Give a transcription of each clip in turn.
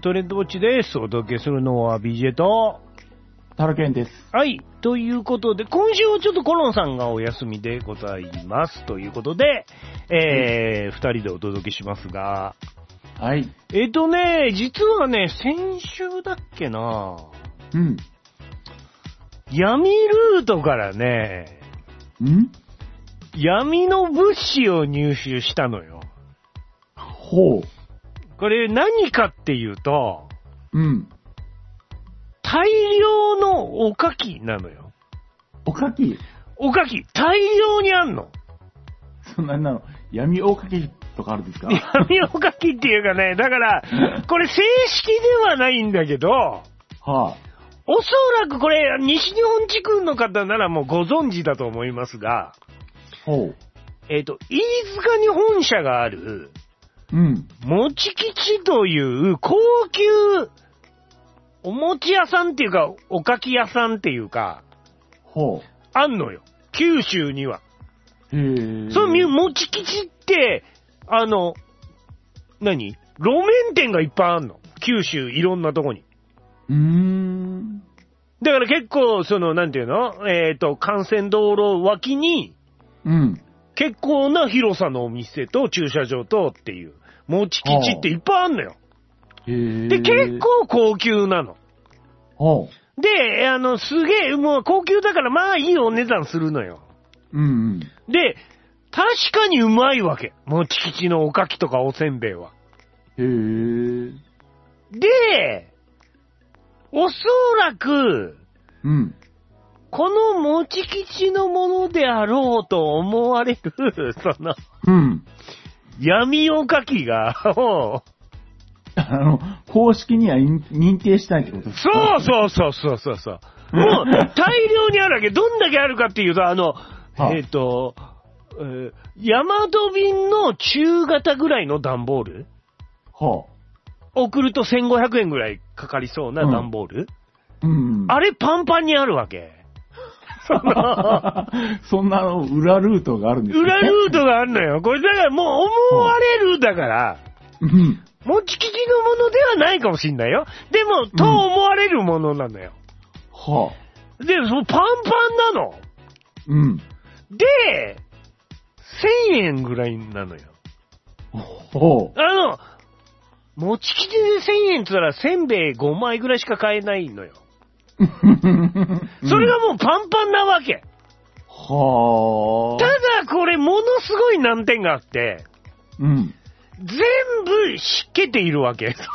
トレンドウォッチです。お届けするのは BJ と、 タラケンです。 はい。ということで、今週はちょっとコロンさんがお休みでございます。ということで、二人でお届けしますが、 はい。 実はね、先週だっけな、 うん。 闇ルートからね、闇の物資を入手したのよ。 ほう。 これ何かっていうと、 うん。 大量のおかきなのよ。 おかき大量にあんの。 そんなの、闇おかきとかあるんですか？ 闇おかきっていうかね、だから、これ正式ではないんだけど、 はあ。 おそらくこれ、西日本地区の方ならもうご存知だと思いますが、 ほう。 飯塚に本社がある、 うん。 もち吉という高級お餅屋さんっていうか、おかき屋さんっていうか、 ほう。 あんのよ。九州には。 へぇー。 そのもち吉って、路面店がいっぱいあんの。九州いろんなとこに。だから結構、なんていうの？幹線道路脇に、 うん。 結構な広さのお店と駐車場とっていう、もち吉っていっぱいあんのよ。 へぇー。 で、結構高級なの。 ほう。 で、すげえ、もう高級だからまあいいお値段するのよ。 うんうん。 で、確かにうまいわけ。もち吉のおかきとかおせんべいは。 へぇー。 で、おそらく、 うん。 このもち吉のものであろうと思われる、 うん。 闇おかきが、 公式には認定したいってことですか？ そう。もう、大量にあるわけ。どんだけあるかっていうと、ヤマト便の中型ぐらいの段ボール、 はあ、送ると1500円ぐらいかかりそうな段ボール、 うん。 あれパンパンにあるわけ。 そんな裏ルートがあるんですか？ 裏ルートがあるのよ。これだからもう思われるだから、 うん。 もち吉のものではないかもしんないよ。でも、と思われるものなのよ。 はあ。 で、パンパンなの。 うん。 で、1000円ぐらいなのよ。 ほう。 もち吉で1000円って言ったら、せんべい5枚ぐらいしか買えないのよ。それがもうパンパンなわけ。 はあ。 ただ、これ、ものすごい難点があって、 うん。 全部湿気ているわけ。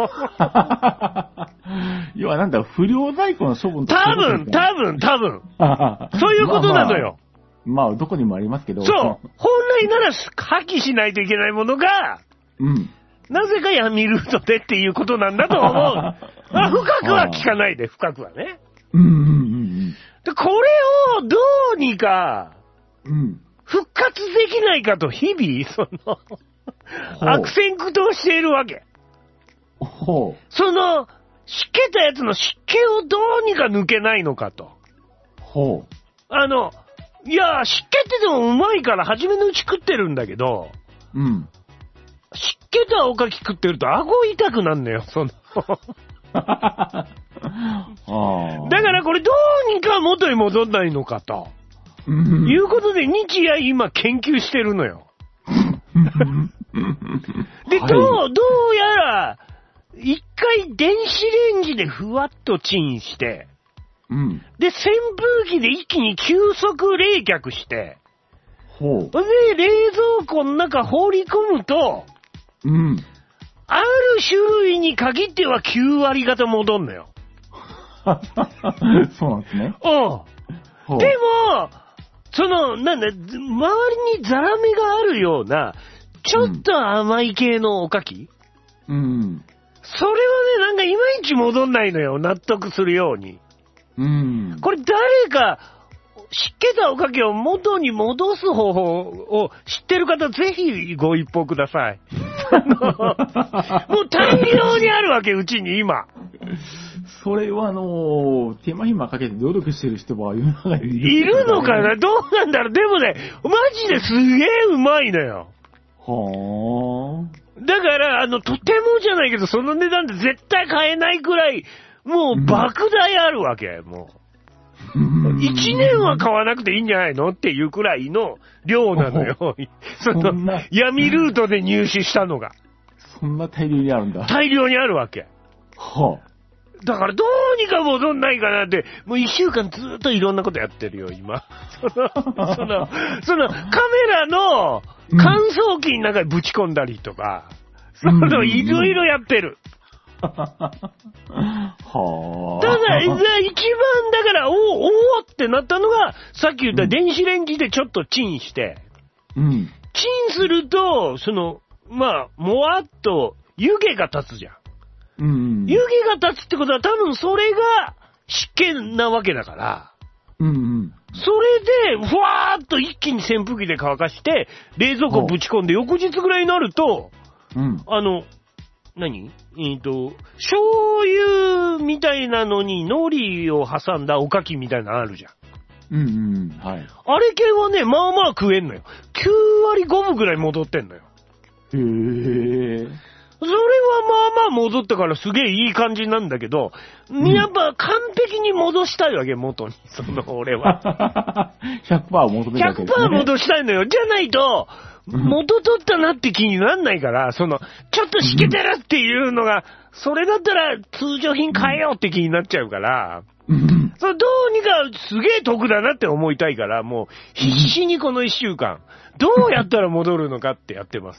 要はなんだ、不良在庫の処分とか。 多分。そういうことなのよ。 まあ、どこにもありますけど。 そう。本来なら破棄しないといけないものが、 うん。 なぜか闇ルートでっていうことなんだと思う。深くは聞かないで、深くはね。で、これをどうにか、復活できないかと日々、悪戦苦闘しているわけ。 ほう。 湿気たやつの湿気をどうにか抜けないのかと。 ほう。 いや、湿気ってでもうまいから初めのうち食ってるんだけど、 うん。 湿気たおかき食ってると顎痛くなんのよ、だからこれどうにか元に戻んないのかと。いうことで日夜今研究してるのよ。で、どうやら、一回電子レンジでふわっとチンして、で、扇風機で一気に急速冷却して、で、冷蔵庫の中放り込むと、ある種類に限っては9割方戻んのよ。 そうなんですね。 でも、周りにザラメがあるような、ちょっと甘い系のおかき、それはね、なんかいまいち戻んないのよ。納得するように。これ誰か、湿気たおかきを元に戻す方法を知ってる方、ぜひご一報ください。もう大量にあるわけ、うちに今。 それは手間暇かけて努力してる人は世の中にいるのかな？どうなんだろう。でもね、マジですげえうまいのよ。 はだから、とてもじゃないけど、その値段で絶対買えないくらい、もう莫大あるわけ、もう。1年は買わなくていいんじゃないのっていうくらいの量なのよ。その、闇ルートで入手したのが。 そんな大量にあるんだ。 大量にあるわけ。 はあ。 だからどうにか戻んないかなって、もう1週間ずっといろんなことやってるよ、今。そのカメラの乾燥機の中にぶち込んだりとか、いろいろやってる。 はあ。 ただ、一番だから、おーってなったのが、さっき言った電子レンジでちょっとチンして、チンすると、もわっと湯気が立つじゃん。湯気が立つってことは多分それが湿気なわけだから、それで、ふわーっと一気に扇風機で乾かして、冷蔵庫ぶち込んで翌日ぐらいになると、醤油みたいなのに海苔を挟んだおかきみたいなのあるじゃん。はい。あれ系はね、まあまあ食えんのよ。9割5分ぐらい戻ってんのよ。 へー。 それはまあまあ戻ったからすげえいい感じなんだけど、やっぱ完璧に戻したいわけ、元に。俺は。 100% 求めたわけですね。 100% 戻したいのよ。じゃないと、元取ったなって気になんないから、ちょっとしけてるっていうのが、それだったら通常品変えようって気になっちゃうから、どうにかすげえ得だなって思いたいから、もう必死にこの1週間、どうやったら戻るのかってやってます。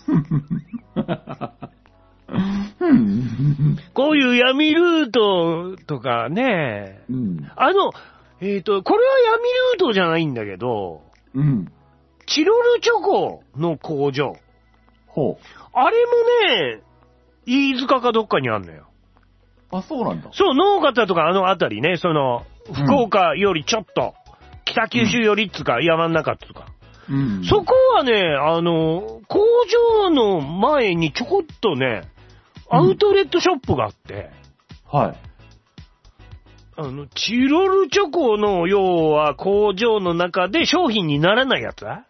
こういう闇ルートとかね、これは闇ルートじゃないんだけど、チロルチョコの工場。あれもね、飯塚かどっかにあんのよ。 あ、そうなんだ。 そう、農方とかあたりね、福岡よりちょっと、北九州よりっつうか、山ん中っつうか。そこはね、工場の前にちょこっとね、アウトレットショップがあって、チロルチョコの要は工場の中で商品にならないやつが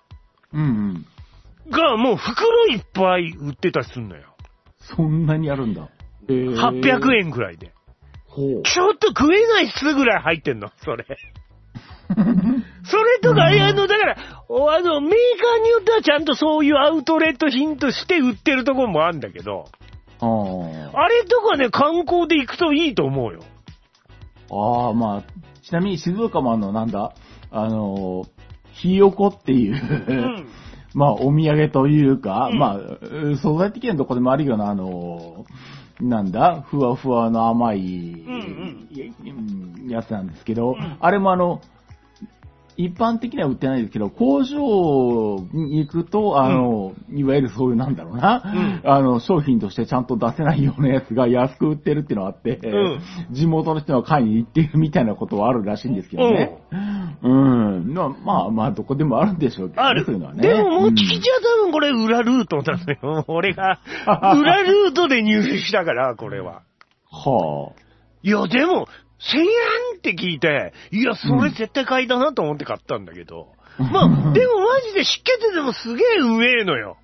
もう袋いっぱい売ってたりすんのよ。 そんなにあるんだ。 800円くらいで。ちょっと食えないっすぐらい入ってんの、それ。それとか、だから、メーカーによってはちゃんとそういうアウトレット品として売ってるところもあるんだけど、あれとかね、観光で行くといいと思うよ。 ちなみに静岡もひよこっていう、お土産というか、素材的にはどこでもあるような、ふわふわの甘い、やつなんですけど、あれも一般的には売ってないですけど、工場に行くと、いわゆるそういう商品としてちゃんと出せないようなやつが安く売ってるっていうのがあって、地元の人が買いに行ってるみたいなことはあるらしいんですけどね。どこでもあるんでしょうけどね。 ある。 そういうのはね。 でも、もち吉は多分これ裏ルートなのよ。俺が、裏ルートで入手したから、これは。いや、でも、1000円って聞いて、いや、それ絶対買いだなと思って買ったんだけど。でもマジで湿気てでもすげえうめえのよ。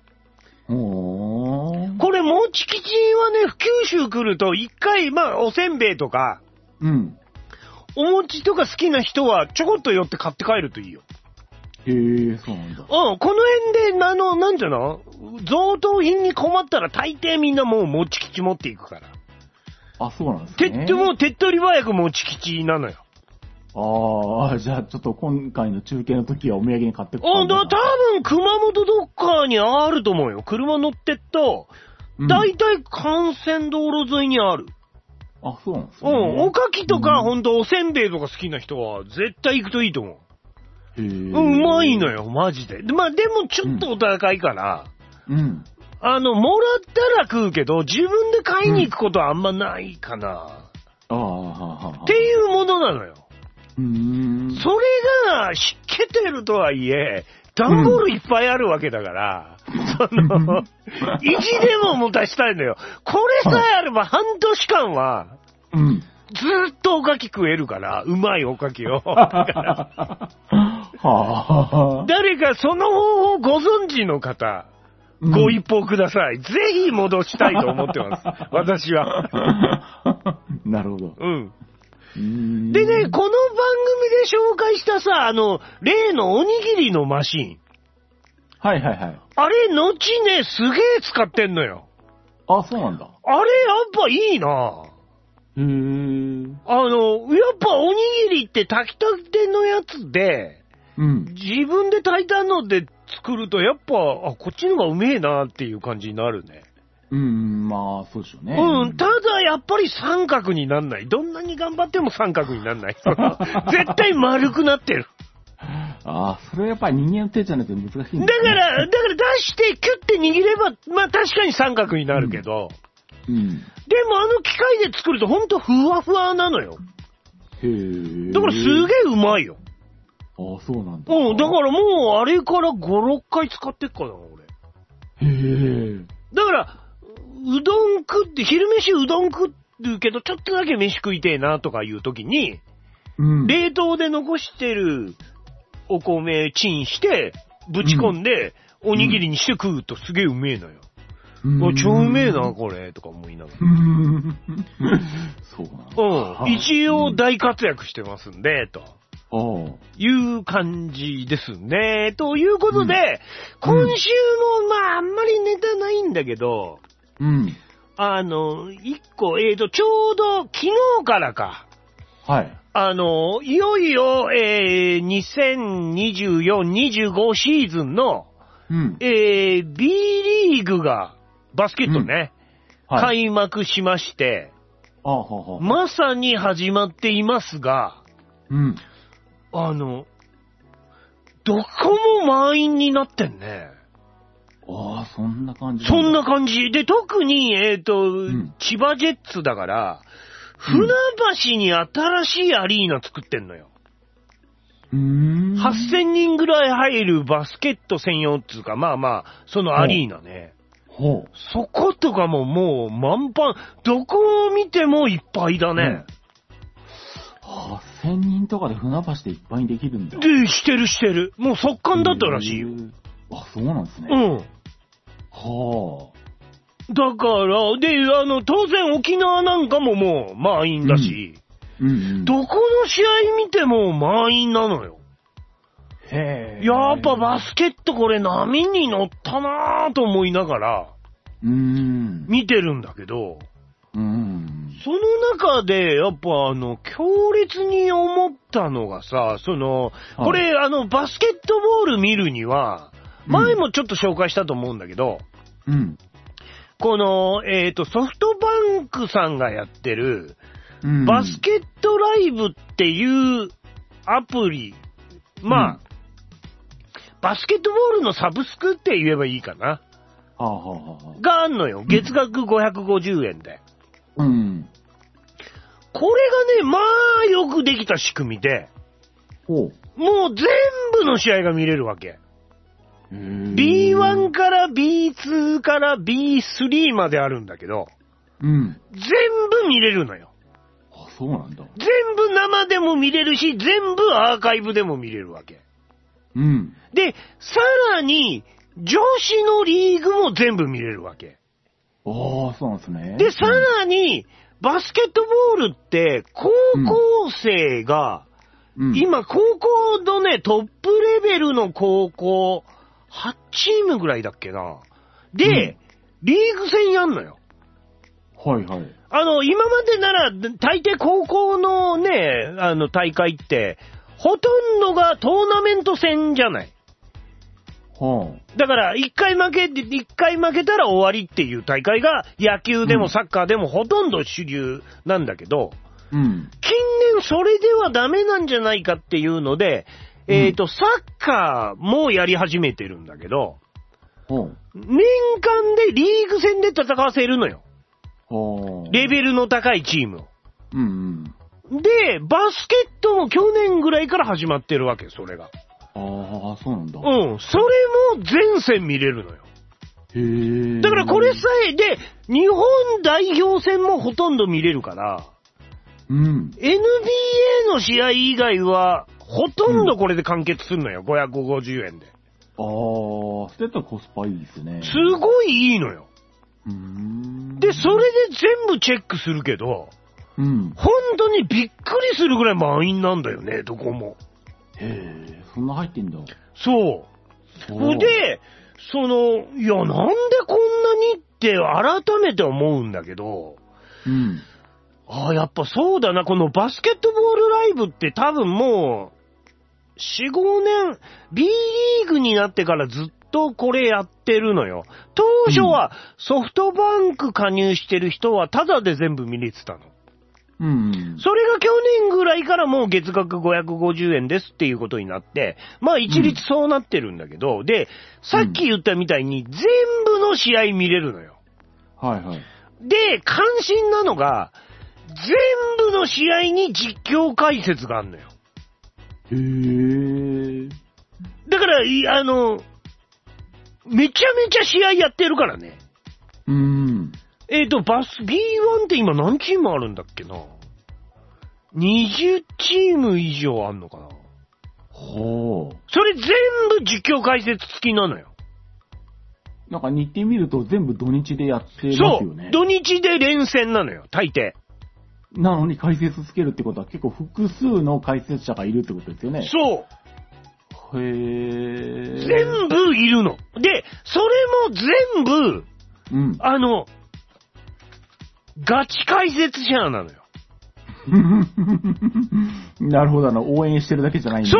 これ、もち吉はね、九州来ると一回、おせんべいとか、お餅とか好きな人はちょこっと寄って買って帰るといいよ。 へえ、そうなんだ。 この辺で、なんていうの？贈答品に困ったら大抵みんなもうもち吉持っていくから。 あ、そうなんですね。 手っ取り早くもち吉なのよ。 じゃあちょっと今回の中継の時はお土産に買ってくる。 多分熊本どっかにあると思うよ。車乗ってっと、だいたい幹線道路沿いにある。 あ、そうなんですね。 おかきとか、ほんとおせんべいとか好きな人は絶対行くといいと思う。うまいのよ、マジで。でもちょっとお高いから、もらったら食うけど、自分で買いに行くことはあんまないかな。っていうものなのよ。それが湿気てるとはいえ、段ボールいっぱいあるわけだから、意地でも持たしたいのよ。これさえあれば半年間は、ずっとおかき食えるから、うまいおかきを。誰かその方法ご存知の方、 ご一報ください。ぜひ戻したいと思ってます。私は。 なるほど。 うん。でね、この番組で紹介したさ、例のおにぎりのマシン。 はいはいはい。 あれ、後ね、すげえ使ってんのよ。 あ、そうなんだ。 あれ、やっぱいいなやっぱおにぎりって炊きたてのやつで、 うん。 自分で炊いたので作ると、やっぱ、こっちの方がうめえなっていう感じになるね。 まあ、そうでしょうね。 ただやっぱり三角になんない。どんなに頑張っても三角になんない。絶対丸くなってる。 それはやっぱり人間の手じゃなくて難しいんだ、ね。 だから出してキュッて握れば、まあ確かに三角になるけど、でも機械で作るとほんとふわふわなのよ。だからすげえうまいよ。 そうなんだ。 だからもうあれから5、6回使ってっからな、俺。だから、うどん食って、昼飯うどん食るけど、ちょっとだけ飯食いてえなとかいう時に、冷凍で残してるお米チンして、ぶち込んで、おにぎりにして食うとすげえうめえのよ。超うめえな、これ、とか思いながら。 そうなんだ。 一応大活躍してますんで、と。いう感じですね。ということで、今週もあんまりネタないんだけど、一個、ちょうど昨日からか。 はい。 いよいよ、2024、25シーズンの、B リーグが、バスケットね、開幕しまして、まさに始まっていますが、どこも満員になってんね。 そんな感じ。 そんな感じ。で、特に、千葉ジェッツだから、船橋に新しいアリーナ作ってんのよ。8000人ぐらい入るバスケット専用っていうか、まあまあ、そのアリーナね。そことかももう満帆。どこを見てもいっぱいだね。 8000人とかで船橋でいっぱいにできるんだ。 してる。もう速乾だったらしいよ。 そうなんですね。 だから、で、当然沖縄なんかももう満員だし、どこの試合見ても満員なのよ。やっぱバスケットこれ波に乗ったなぁと思いながら、見てるんだけど、その中で、やっぱ強烈に思ったのがさ、これバスケットボール見るには、前もちょっと紹介したと思うんだけど、この、ソフトバンクさんがやってる、バスケットライブっていうアプリ、まあ、バスケットボールのサブスクって言えばいいかな。があんのよ。月額550円で。これがね、まあ、よくできた仕組みで、もう全部の試合が見れるわけ。B1 から B2 から B3 まであるんだけど、全部見れるのよ。 そうなんだ。 全部生でも見れるし、全部アーカイブでも見れるわけ。で、さらに、女子のリーグも全部見れるわけ。 そうなんですね。 で、さらに、バスケットボールって、高校生が、今、高校のね、トップレベルの高校、8チームぐらいだっけな。で、リーグ戦やんのよ。今までなら、大抵高校のね、大会って、ほとんどがトーナメント戦じゃない。だから、一回負けたら終わりっていう大会が、野球でもサッカーでもほとんど主流なんだけど、近年それではダメなんじゃないかっていうので、サッカーもやり始めてるんだけど、年間でリーグ戦で戦わせるのよ。レベルの高いチームを。で、バスケットも去年ぐらいから始まってるわけ、それが。 そうなんだ。 それも全戦見れるのよ。だからこれさえ、で、日本代表戦もほとんど見れるから、NBA の試合以外は、ほとんどこれで完結するのよ、550円で。 それだったらコスパいいですね。 すごいいいのよ。で、それで全部チェックするけど、本当にびっくりするぐらい満員なんだよね、どこも。 へぇ、そんな入ってんだ。 そう。で、いや、なんでこんなにって改めて思うんだけど、やっぱそうだな、このバスケットボールライブって多分もう、4、5年、B リーグになってからずっとこれやってるのよ。当初はソフトバンク加入してる人はタダで全部見れてたの。それが去年ぐらいからもう月額550円ですっていうことになって、まあ一律そうなってるんだけど、で、さっき言ったみたいに全部の試合見れるのよ。で、関心なのが、全部の試合に実況解説があるのよ。だから、めちゃめちゃ試合やってるからね。B1 って今何チームあるんだっけな ?20 チーム以上あんのかな。それ全部実況解説付きなのよ。 なんか日程見ると全部土日でやってますよね。 そう、土日で連戦なのよ、大抵。 なのに解説つけるってことは結構複数の解説者がいるってことですよね。 そう。全部いるの。で、それも全部、ガチ解説者なのよ。 なるほど、応援してるだけじゃないんだ。 そう。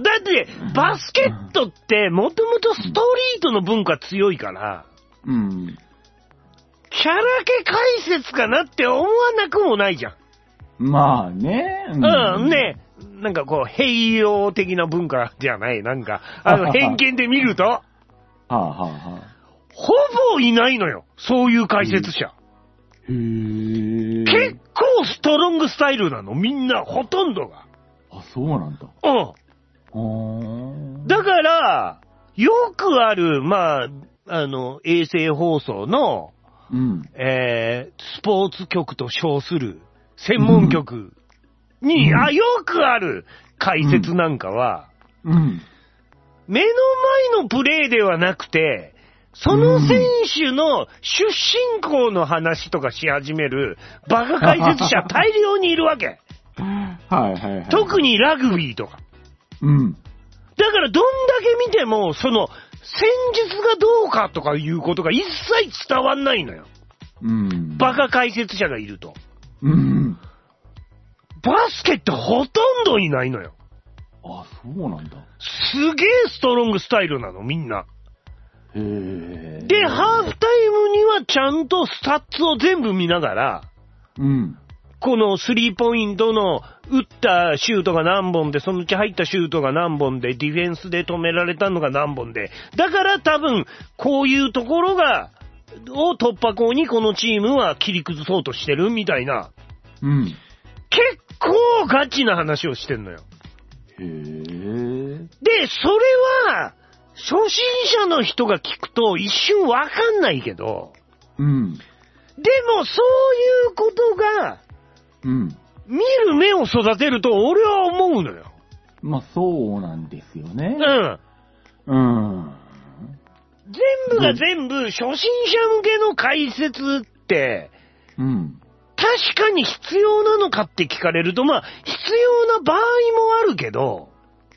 だって、バスケットって、もともとストリートの文化強いから、キャラ系解説かなって思わなくもないじゃん。 まあね。 ね。なんかこう、併用的な文化じゃない。なんか、偏見で見ると、ほぼいないのよ。そういう解説者。結構ストロングスタイルなの。みんな、ほとんどが。 そうなんだ。 だから、よくある、まあ、衛星放送の、スポーツ局と称する専門局に、よくある解説なんかは、目の前のプレーではなくて、その選手の出身校の話とかし始めるバカ解説者大量にいるわけ。特にラグビーとか。だからどんだけ見ても、戦術がどうかとかいうことが一切伝わんないのよ。バカ解説者がいると。バスケってほとんどいないのよ。 そうなんだ。 すげえストロングスタイルなの、みんな。で、ハーフタイムにはちゃんとスタッツを全部見ながら、このスリーポイントの打ったシュートが何本で、そのうち入ったシュートが何本で、ディフェンスで止められたのが何本で、だから多分、こういうところを突破口にこのチームは切り崩そうとしてるみたいな、結構ガチな話をしてんのよ。で、それは、初心者の人が聞くと一瞬わかんないけど、でもそういうことが、見る目を育てると俺は思うのよ。 まあそうなんですよね。 全部が全部初心者向けの解説って、確かに必要なのかって聞かれると、まあ必要な場合もあるけど、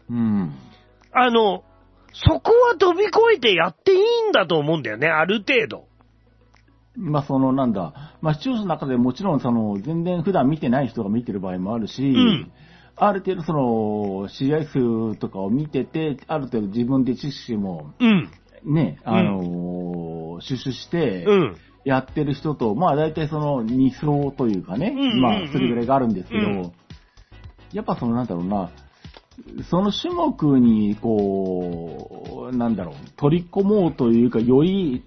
そこは飛び越えてやっていいんだと思うんだよね、ある程度。 まあまあ視聴者の中でもちろん全然普段見てない人が見てる場合もあるし、ある程度試合数とかを見てて、ある程度自分で知識も、ね、収集して、やってる人と、まあ大体2層というかね、まあそれぐらいがあるんですけど、やっぱなんだろうな、その種目に取り込もうというか、より、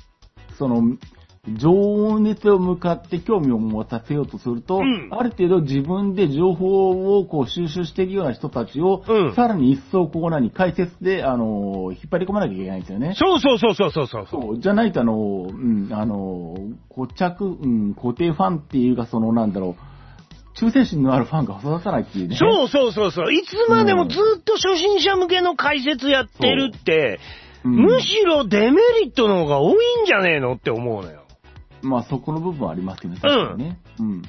情熱を向かって興味を持たせようとすると、ある程度自分で情報を収集しているような人たちを、さらに一層解説で、引っ張り込まなきゃいけないんですよね。 そう。 じゃないと固定ファンっていうか、 忠誠心のあるファンが育たないっていうね。 そうそうそうそう。いつまでもずっと初心者向けの解説やってるって、むしろデメリットの方が多いんじゃねえのって思うのよ。 まあそこの部分はありますよね、確かにね。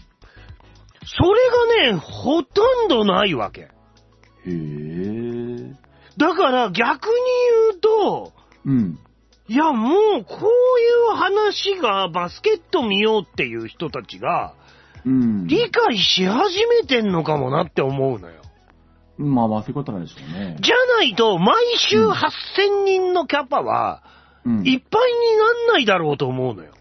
それがね、ほとんどないわけ。 へえ。 だから逆に言うと、いやもうこういう話がバスケット見ようっていう人たちが、理解し始めてんのかもなって思うのよ。 まあまあそういうことなんでしょうね。 じゃないと、毎週8000人のキャパは、いっぱいになんないだろうと思うのよ。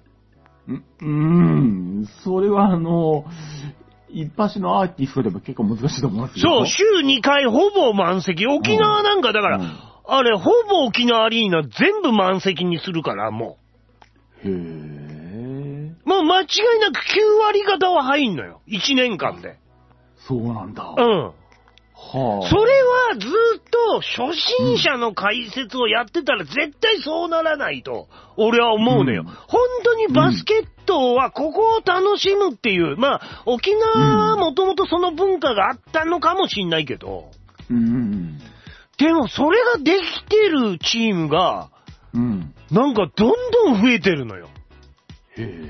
それは一発のアーティストでも結構難しいと思いますよ。 そう、週2回ほぼ満席。沖縄なんかだから、あれ、ほぼ沖縄アリーナ全部満席にするから、もう。へぇもう間違いなく9割方は入んのよ。1年間で。 そうなんだ。 それはずっと初心者の解説をやってたら絶対そうならないと、俺は思うのよ。本当にバスケットはここを楽しむっていう、まあ、沖縄はもともとその文化があったのかもしんないけど、でもそれができてるチームが、なんかどんどん増えてるのよ。で、それ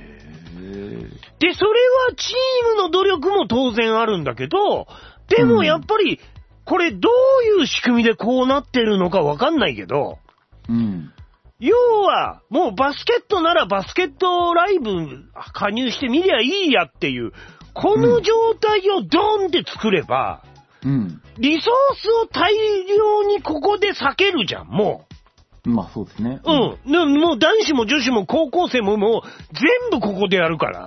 はチームの努力も当然あるんだけど、でもやっぱり、これどういう仕組みでこうなってるのかわかんないけど、要は、もうバスケットならバスケットライブ加入してみりゃいいやっていう、この状態をドーンって作れば、リソースを大量にここで避けるじゃん、もう。まあそうですね。 もう男子も女子も高校生ももう全部ここでやるから。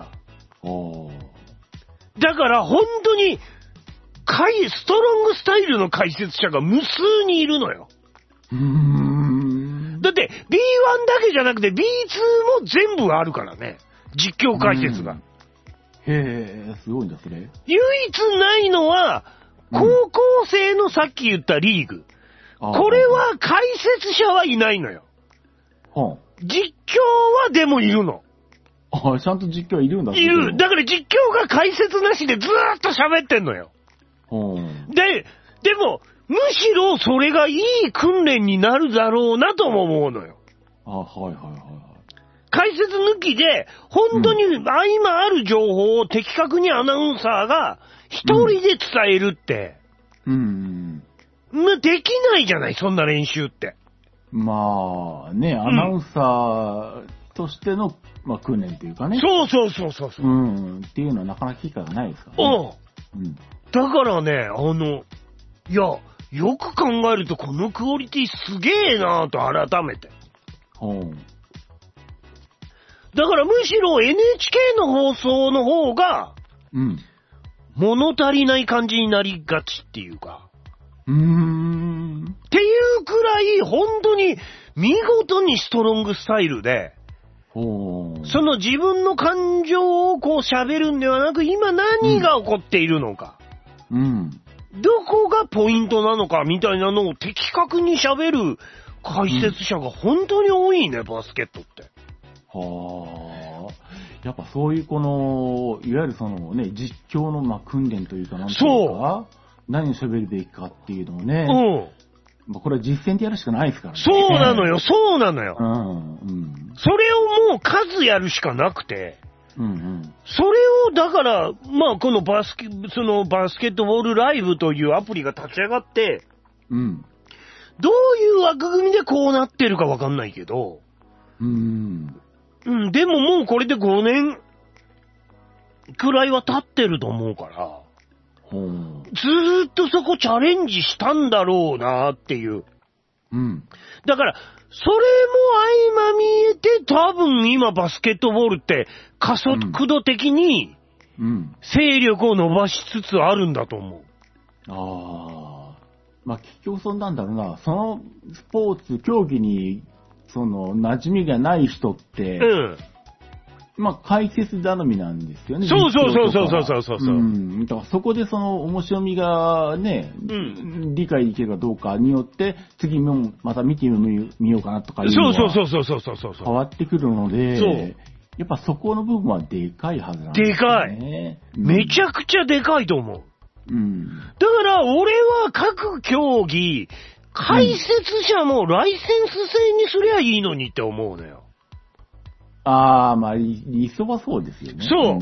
だから本当に、ストロングスタイルの解説者が無数にいるのよ。だって B1 だけじゃなくて B2 も全部あるからね。実況解説が。 へぇ、すごいんだ、それ。 唯一ないのは、高校生のさっき言ったリーグ。これは解説者はいないのよ。実況はでもいるの。 ちゃんと実況はいるんだ。 いる。だから実況が解説なしでずーっと喋ってんのよ。でも、むしろそれがいい訓練になるだろうなとも思うのよ。解説抜きで、本当に今ある情報を的確にアナウンサーが一人で伝えるって、できないじゃない、そんな練習って。 まあね、アナウンサーとしての、まあ、訓練っていうかね。 そう。 っていうのはなかなか機会がないですからね。 だからね、いや、よく考えるとこのクオリティすげえなぁと改めて。だからむしろ NHK の放送の方が、物足りない感じになりがちっていうか。っていうくらい本当に見事にストロングスタイルで、その自分の感情をこう喋るんではなく、今何が起こっているのか。どこがポイントなのかみたいなのを的確に喋る解説者が本当に多いね、バスケットって。 やっぱそういういわゆるそのね、実況の訓練というか、なんていうか、何を喋るべきかっていうのをね、これは実践でやるしかないですからね。 そうなのよ。それをもう数やるしかなくて、それをだから、まあこのバスケットボールライブというアプリが立ち上がって、どういう枠組みでこうなってるかわかんないけど、でももうこれで5年くらいは経ってると思うから、ずーっとそこチャレンジしたんだろうなっていう。だから、それも相まみえて多分今バスケットボールって加速度的に勢力を伸ばしつつあるんだと思う。 まあ結局そうなんだろうな。そのスポーツ、競技に馴染みがない人って、まあ解説頼みなんですよね。 そう。 だからそこで面白みがね、理解できるかどうかによって、次もまた見てみようかなとかいうのが変わってくるので、 やっぱそこの部分はでかいはずなんですね。 でかい。めちゃくちゃでかいと思う。 うん。 だから俺は各競技、解説者もライセンス制にすりゃいいのにって思うのよ。 まあ、理想はそうですよね。 そう。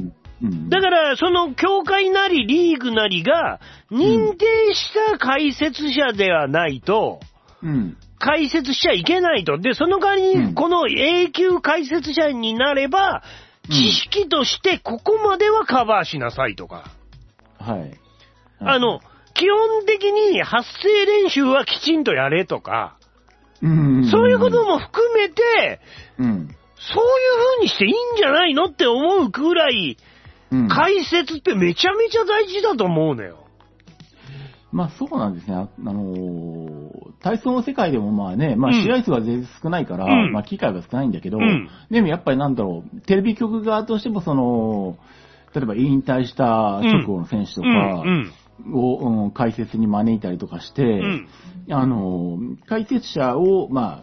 だから、その協会なりリーグなりが認定した解説者ではないと、解説しちゃいけないと。で、その代わりに、この永久解説者になれば、知識としてここまではカバーしなさいとか。 はい。 基本的に発声練習はきちんとやれとか、そういうことも含めて、そういう風にしていいんじゃないのって思うくらい、解説ってめちゃめちゃ大事だと思うのよ。 まあそうなんですね。体操の世界でもまあね、まあ試合数は全然少ないから、まあ機会は少ないんだけど、でもやっぱりなんだろう、テレビ局側としても例えば引退した直後の選手とかを、解説に招いたりとかして、解説者を、まあ、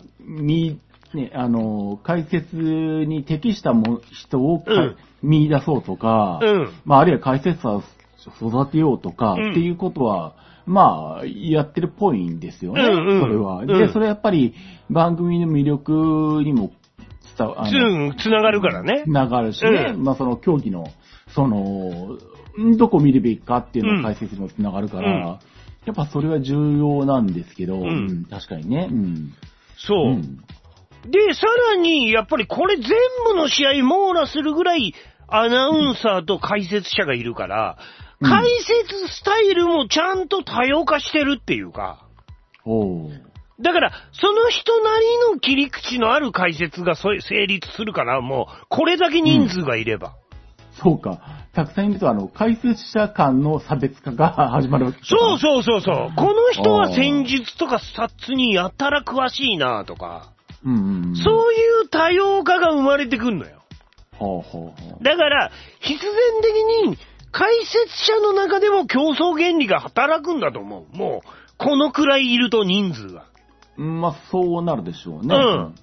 解説に適した人を、見出そうとか、まあ、あるいは解説者を育てようとか、っていうことは、まあ、やってるっぽいんですよね、それは。で、それはやっぱり番組の魅力にもつながるからね。 つながるしね、まあその競技の、どこ見るべきかっていうのを解説にもつながるから、やっぱそれは重要なんですけど、確かにね。 そう。で、さらに、やっぱりこれ全部の試合網羅するぐらいアナウンサーと解説者がいるから、解説スタイルもちゃんと多様化してるっていうか。だから、その人なりの切り口のある解説が成立するから、もう、これだけ人数がいれば。 そうか。たくさんいると、解説者間の差別化が始まるわけですか。 そう。この人は戦術とかスタッツにやたら詳しいなとか、そういう多様化が生まれてくるのよ。だから、必然的に解説者の中でも競争原理が働くんだと思う。もう、このくらいいると人数が。 まあ、そうなるでしょうね。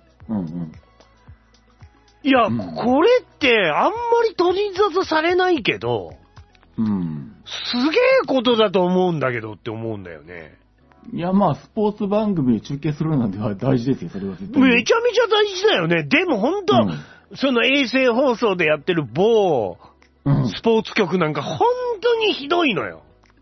いや、これってあんまり取り沙汰されないけど、すげえことだと思うんだけどって思うんだよね。 いや、まあ、スポーツ番組で中継するなんては大事ですよ、それは絶対に。 めちゃめちゃ大事だよね。でも本当、その衛星放送でやってる某、スポーツ局なんか本当にひどいのよ。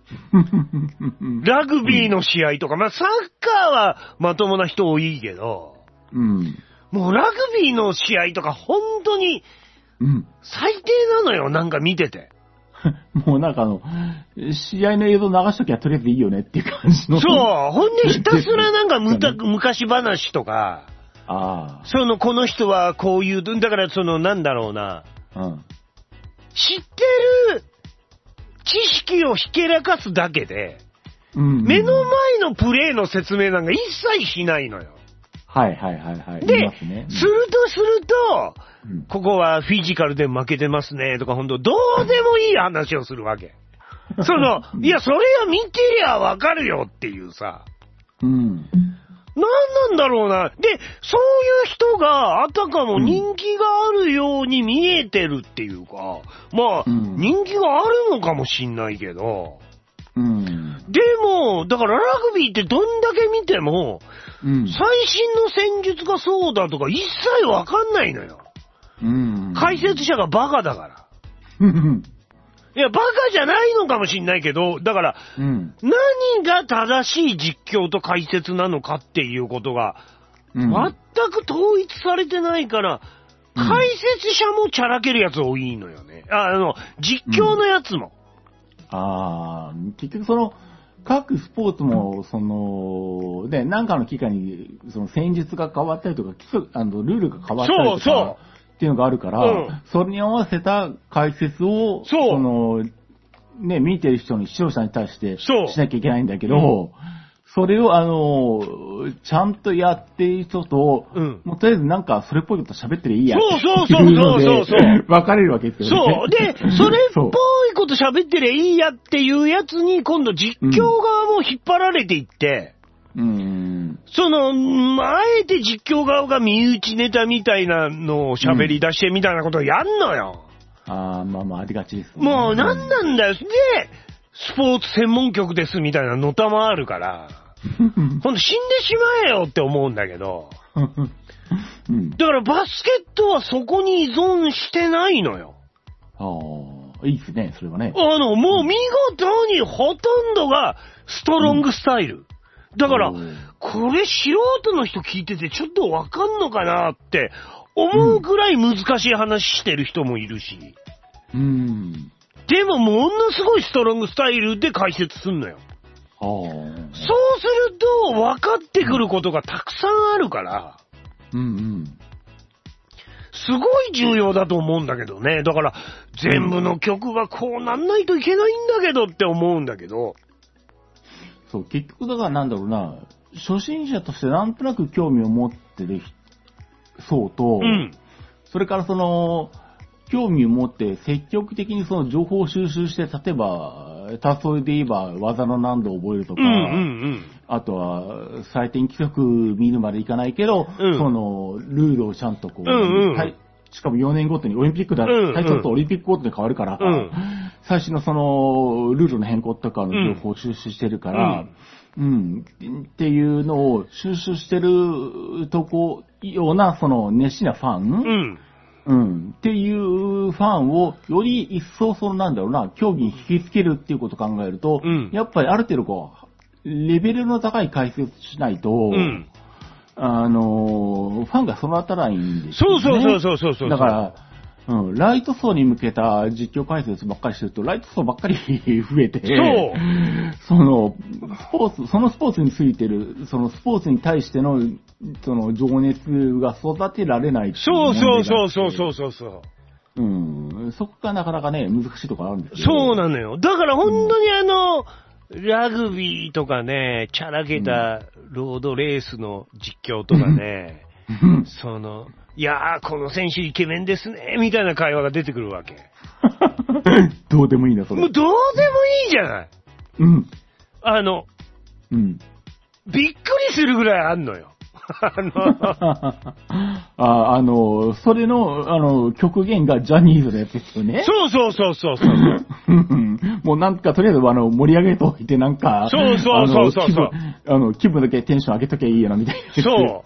ラグビーの試合とか、まあサッカーはまともな人多いけど、もうラグビーの試合とか本当に最低なのよ、なんか見てて。 もうなんか試合の映像流しときゃとりあえずいいよねっていう感じの。 そう、ほんでひたすらなんか昔話とか、この人はこういう、だからなんだろうな、知ってる知識をひけらかすだけで、目の前のプレーの説明なんか一切しないのよ。で、すると、ここはフィジカルで負けてますねとか、ほんとどうでもいい話をするわけ。いや、それは見てりゃわかるよっていうさ。なんなんだろうな。で、そういう人があたかも人気があるように見えてるっていうか、まあ、人気があるのかもしんないけど、でも、だからラグビーってどんだけ見ても、最新の戦術がそうだとか一切わかんないのよ。解説者がバカだから。いや、バカじゃないのかもしんないけど、だから、何が正しい実況と解説なのかっていうことが、全く統一されてないから、解説者もチャラけるやつ多いのよね。実況のやつも。 結局各スポーツも、なんかの機会に、戦術が変わったりとか、ルールが変わったりとか、っていうのがあるから、それに合わせた解説を、見てる視聴者に対してしなきゃいけないんだけど、それをちゃんとやっている人と、もうとりあえずなんかそれっぽいこと喋ってりゃいいやっていうので、分かれるわけですよね。 そう。で、それっぽいこと喋ってりゃいいやっていうやつに、今度実況側も引っ張られていって、 あえて実況側が身内ネタみたいなのを喋り出してみたいなことをやんのよ。 まあありがちですね。 もうなんなんだよ。で、スポーツ専門局ですみたいなのたまあるから、ほんと死んでしまえよって思うんだけど。だからバスケットはそこに依存してないのよ。 いいですね、それはね。 もう見事にほとんどがストロングスタイル。だから、これ素人の人聞いててちょっとわかんのかなって思うぐらい難しい話してる人もいるし。でもものすごいストロングスタイルで解説すんのよ。そうすると分かってくることがたくさんあるから、すごい重要だと思うんだけどね。だから全部の曲がこうなんないといけないんだけどって思うんだけど。 そう、結局だからなんだろうな、初心者としてなんとなく興味を持ってる層と、それから興味を持って積極的にその情報を収集して、例えば、例えで言えば技の難度を覚えるとか、あとは採点規則見るまでいかないけど、そのルールをちゃんとこう、しかも4年ごとにオリンピックだ、体操とオリンピックごとに変わるから、最新のそのルールの変更とかの情報を収集してるから、っていうのを収集してるとこようなその熱心なファン、っていうファンをより一層なんだろうな、競技に引きつけるっていうことを考えると、やっぱりある程度こう、レベルの高い解説しないと、ファンが育たないんですよね。そう。だから、ライト層に向けた実況解説ばっかりしてると、ライト層ばっかり増えて、そのスポーツについてる、そのスポーツに対しての、その情熱が育てられないっていう問題があって。そこがなかなかね、難しいところあるんですよ。 そうなのよ。だから本当にラグビーとかね、チャラけたロードレースの実況とかね、いやー、この選手イケメンですね、みたいな会話が出てくるわけ。 どうでもいいな、それ。 もうどうでもいいじゃない。びっくりするぐらいあんのよ。 それの、極限がジャニーズのやつですよね。 そう。 もうなんか、とりあえず、盛り上げといて、なんか、気分だけテンション上げときゃいいよな、みたいな。そう。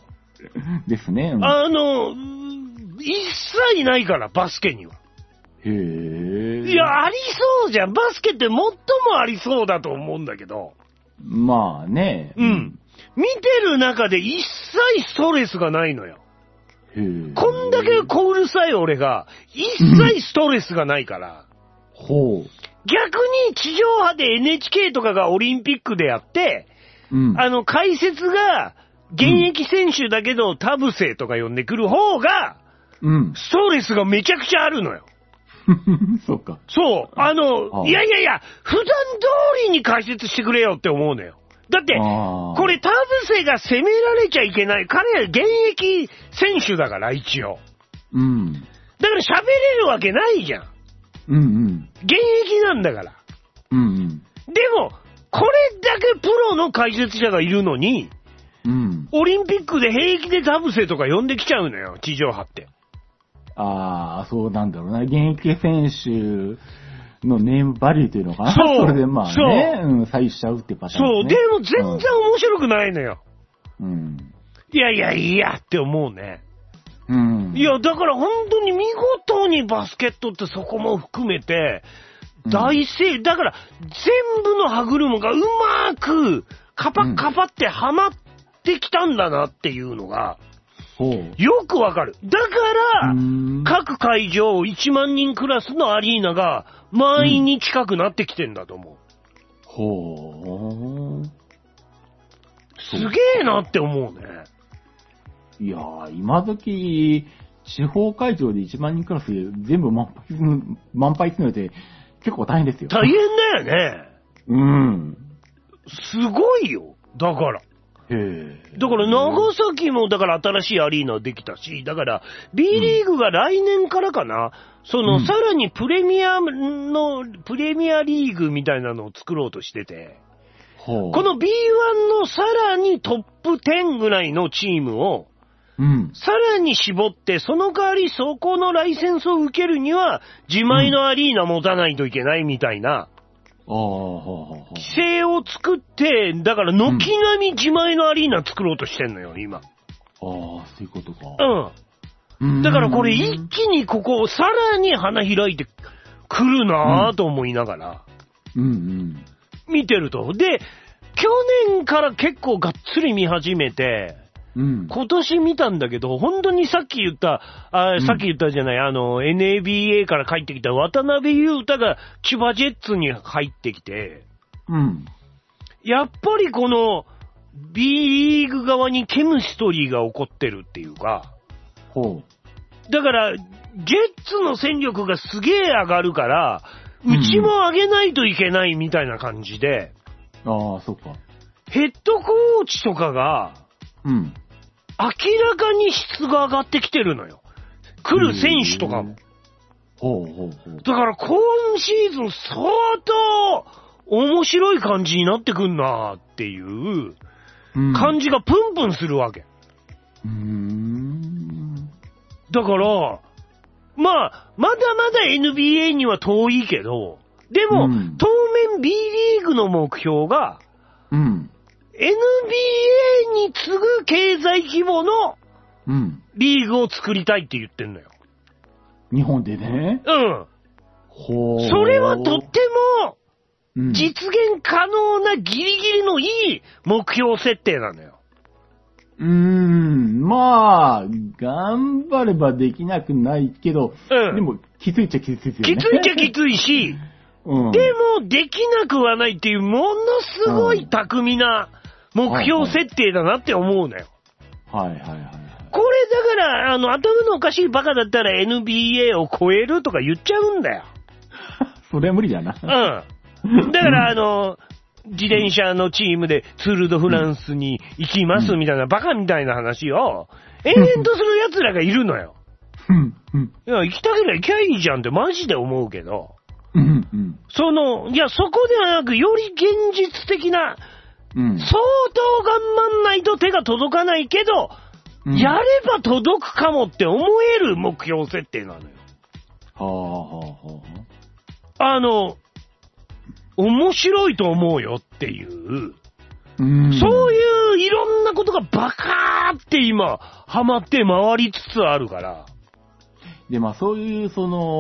ですね。 一切ないから、バスケには。 へー。 いや、ありそうじゃん。バスケって最もありそうだと思うんだけど。 まあね。 見てる中で一切ストレスがないのよ。こんだけ小うるさい俺が、一切ストレスがないから。逆に地上波で NHK とかがオリンピックでやって、解説が現役選手だけど田臥とか呼んでくる方が、ストレスがめちゃくちゃあるのよ。 そうか。 そう。いや、普段通りに解説してくれよって思うのよ。だって、これ田臥が責められちゃいけない。彼は現役選手だから、一応。だから喋れるわけないじゃん。現役なんだから。でも、これだけプロの解説者がいるのに、オリンピックで平気で田臥とか呼んできちゃうのよ、地上波って。 そうなんだろうな。現役選手のネームバリューというのかな。それでまあね、採取しちゃうってパターンですね。 でも全然面白くないのよ。いやって思うね。いや、だから本当に見事にバスケットってそこも含めて、だから全部の歯車がうまくカパってはまってきたんだなっていうのが、よくわかる。だから、各会場1万人クラスのアリーナが満員に近くなってきてんだと思う。すげえなって思うね。 いやー、今時、地方会場で1万人クラスで全部満杯するのって結構大変ですよ。 大変だよね。すごいよ。だから。だから長崎もだから新しいアリーナできたし、だから B リーグが来年からかな、さらにプレミアリーグみたいなのを作ろうとしてて、 この B1 のさらにトップ10ぐらいのチームを、さらに絞って、その代わりそこのライセンスを受けるには、自前のアリーナ持たないといけないみたいな、規制を作って、だから軒並み自前のアリーナ作ろうとしてんのよ、今。 そういうことか。 だからこれ一気にここ、さらに花開いてくるなぁと思いながら、見てると。で、去年から結構がっつり見始めて、今年見たんだけど、本当にさっき言った、じゃない、NABA から帰ってきた渡辺裕太が千葉ジェッツに入ってきて、やっぱりこの B リーグ側にケミストリーが起こってるっていうか、だから、ジェッツの戦力がすげえ上がるから、うちも上げないといけないみたいな感じで、 そっか。 ヘッドコーチとかが、明らかに質が上がってきてるのよ。来る選手とかも。だから今シーズン相当面白い感じになってくんなーっていう感じがプンプンするわけ。だから、まだまだ NBA には遠いけど、でも、当面 B リーグの目標が、NBA に次ぐ経済規模のリーグを作りたいって言ってんのよ。 日本でね。 それはとっても実現可能なギリギリのいい目標設定なのよ。 まあ、頑張ればできなくないけど、でも、きついっちゃきついですよね。 きついっちゃきついし、でも、できなくはないっていう、ものすごい巧みな目標設定だなって思うのよ。これだから、頭のおかしいバカだったら NBA を超えるとか言っちゃうんだよ。 それは無理だな。 だから、自転車のチームでツール・ド・フランスに行きますみたいなバカみたいな話を延々とする奴らがいるのよ。いや、行きたければ行きゃいいじゃんってマジで思うけど、いや、そこではなくより現実的な、相当頑張んないと手が届かないけど、やれば届くかもって思える目標設定なのよ。面白いと思うよっていう、そういういろんなことがバカーって今、ハマって回りつつあるから。 で、まあそういう、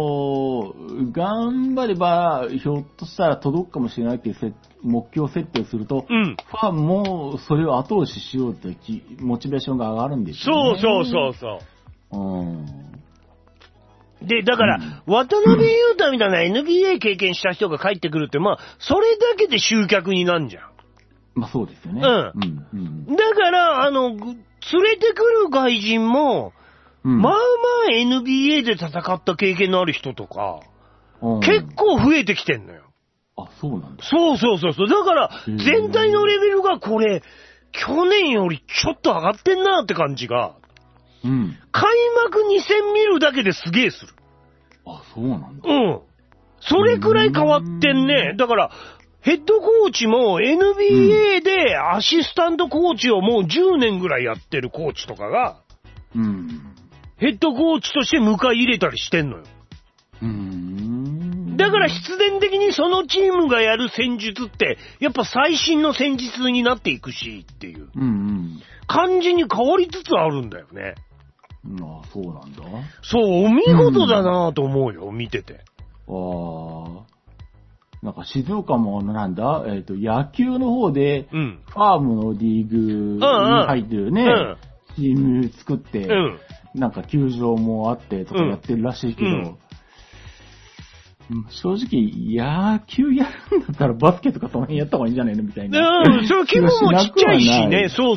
頑張れば、ひょっとしたら届くかもしれないっていう目標設定をすると、ファンもそれを後押ししようってモチベーションが上がるんですよね。で、だから、渡辺裕太みたいな NBA 経験した人が帰ってくるって、まあ、それだけで集客になんじゃん。 まあそうですよね。 だから、連れてくる外人も、まあまあ NBA で戦った経験のある人とか、結構増えてきてんのよ。 そうなんだ。 だから、全体のレベルがこれ、去年よりちょっと上がってんなって感じが、開幕2戦見るだけですげえする。 そうなんだ。 それくらい変わってんね。だから、ヘッドコーチも NBA でアシスタントコーチをもう10年ぐらいやってるコーチとかが、ヘッドコーチとして迎え入れたりしてんのよ。だから必然的にそのチームがやる戦術って、やっぱ最新の戦術になっていくしっていう感じに変わりつつあるんだよね。 そうなんだ。 お見事だなぁと思うよ、見てて。 なんか静岡も野球の方で、ファームのリーグに入ってるね、チーム作って、なんか球場もあってとかやってるらしいけど、正直、野球やるんだったらバスケとかその辺やった方がいいんじゃないのみたいな。 それ規模もちっちゃいしね。す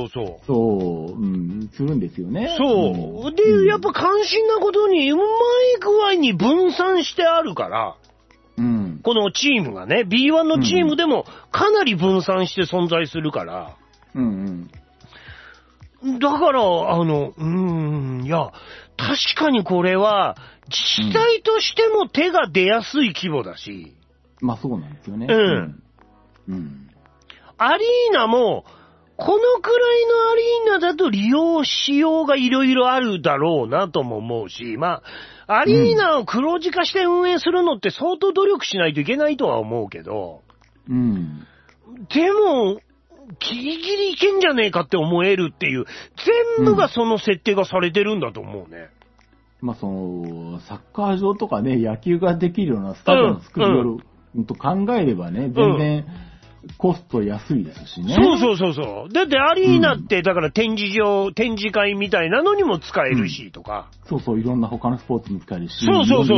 るんですよね。 で、やっぱ関心なことに、うまい具合に分散してあるから、このチームがね、B1 のチームでもかなり分散して存在するから、だから、いや、確かにこれは、自治体としても手が出やすい規模だし。 そうなんですよね。 アリーナも、このくらいのアリーナだと利用しようがいろいろあるだろうなとも思うし、まあ、アリーナを黒字化して運営するのって相当努力しないといけないとは思うけど、 うん。 でも、ギリギリいけんじゃねえかって思えるっていう、全部がその設定がされてるんだと思うね。 まあ、サッカー場とかね、野球ができるようなスタジアム作ると考えればね、全然コスト安いですしね。 そう。だってアリーナって、だから展示会みたいなのにも使えるしとか。 そう、いろんな他のスポーツに使えるし。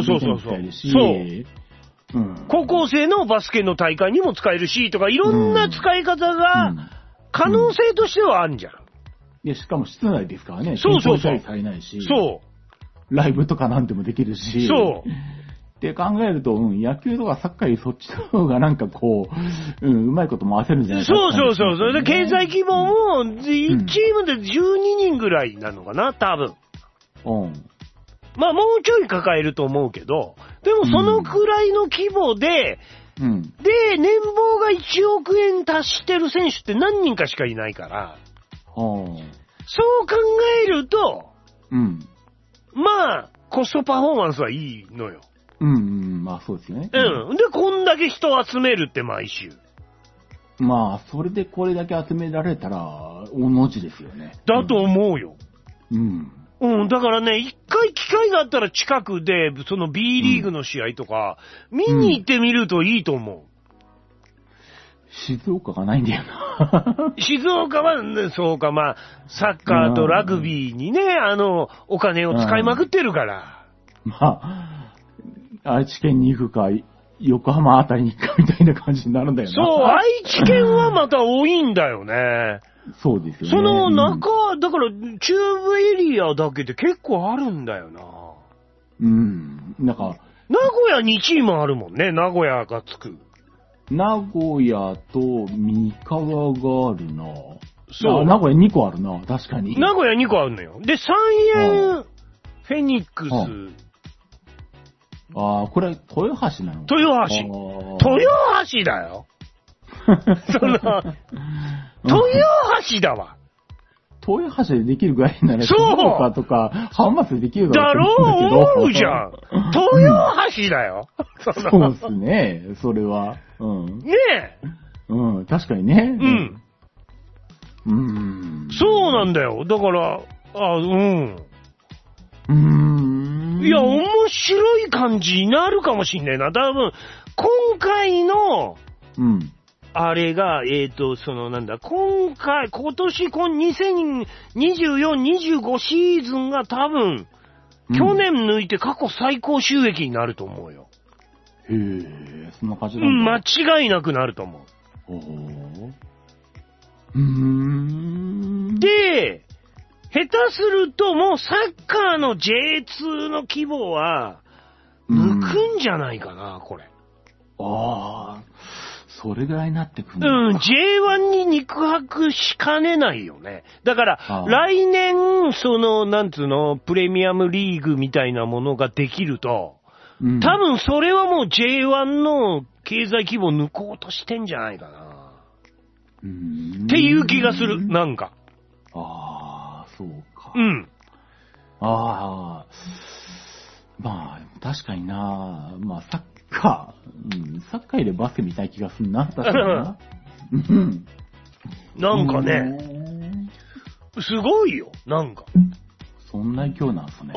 うん、高校生のバスケの大会にも使えるしとか、いろんな使い方が可能性としてはあるんじゃん。 いや、しかも室内ですからね。 そう。 されないし。ライブとかなんでもできるし。って考えると、野球とかサッカーよりそっちの方がなんかこう、うまいこと回せるんじゃないかな。 そう。で、経済規模も、1チームで12人ぐらいなのかな、多分。まあ、もうちょい抱えると思うけど、でもそのくらいの規模で、で、年俸が1億円達してる選手って何人かしかいないから、そう考えると、まあ、コストパフォーマンスはいいのよ。 まあそうですね。 で、こんだけ人集めるって毎週。 まあ、それでこれだけ集められたら、大の字ですよね。 だと思うよ。だからね、一回機会があったら近くで、その B リーグの試合とか、見に行ってみるといいと思う。 静岡がないんだよな。 静岡は、そうか、まあ、サッカーとラグビーにね、お金を使いまくってるから。 まあ、愛知県に行くか、横浜あたりに行くかみたいな感じになるんだよな。 そう、愛知県はまた多いんだよね。 そうですよね。 その中、だから、中部エリアだけで結構あるんだよな。 なんか、 名古屋にチームあるもんね、名古屋がつく。 名古屋と三河があるな。そう。名古屋2個あるな、確かに。 名古屋2個あるのよ。で、三円フェニックス。 これ、豊橋なの？ 豊橋だよ。豊橋だわ。 豊橋でできるぐらいなら、静岡とか、浜松でできるだろう思うじゃん。豊橋だよ。 そうっすね、それは。 ねえ。確かにね。 そうなんだよ。だから、いや、面白い感じになるかもしんないな。多分、今回の、あれが、今年、2024、25シーズンが多分、去年抜いて過去最高収益になると思うよ。 へえ、そんな感じなんだ。 間違いなくなると思う。で、下手するともうサッカーの J2 の規模は、抜くんじゃないかな、これ。 それぐらいになってくるのか。 J1 に肉薄しかねないよね。だから、来年、プレミアムリーグみたいなものができると、多分それはもう J1 の経済規模抜こうとしてんじゃないかな。っていう気がする、なんか。 そうか。 まあ、確かにな。まあ、サッカーよりバスケみたい気がするな、確かにな。 なんかね、すごいよ、なんか。 そんな勢いなんすね。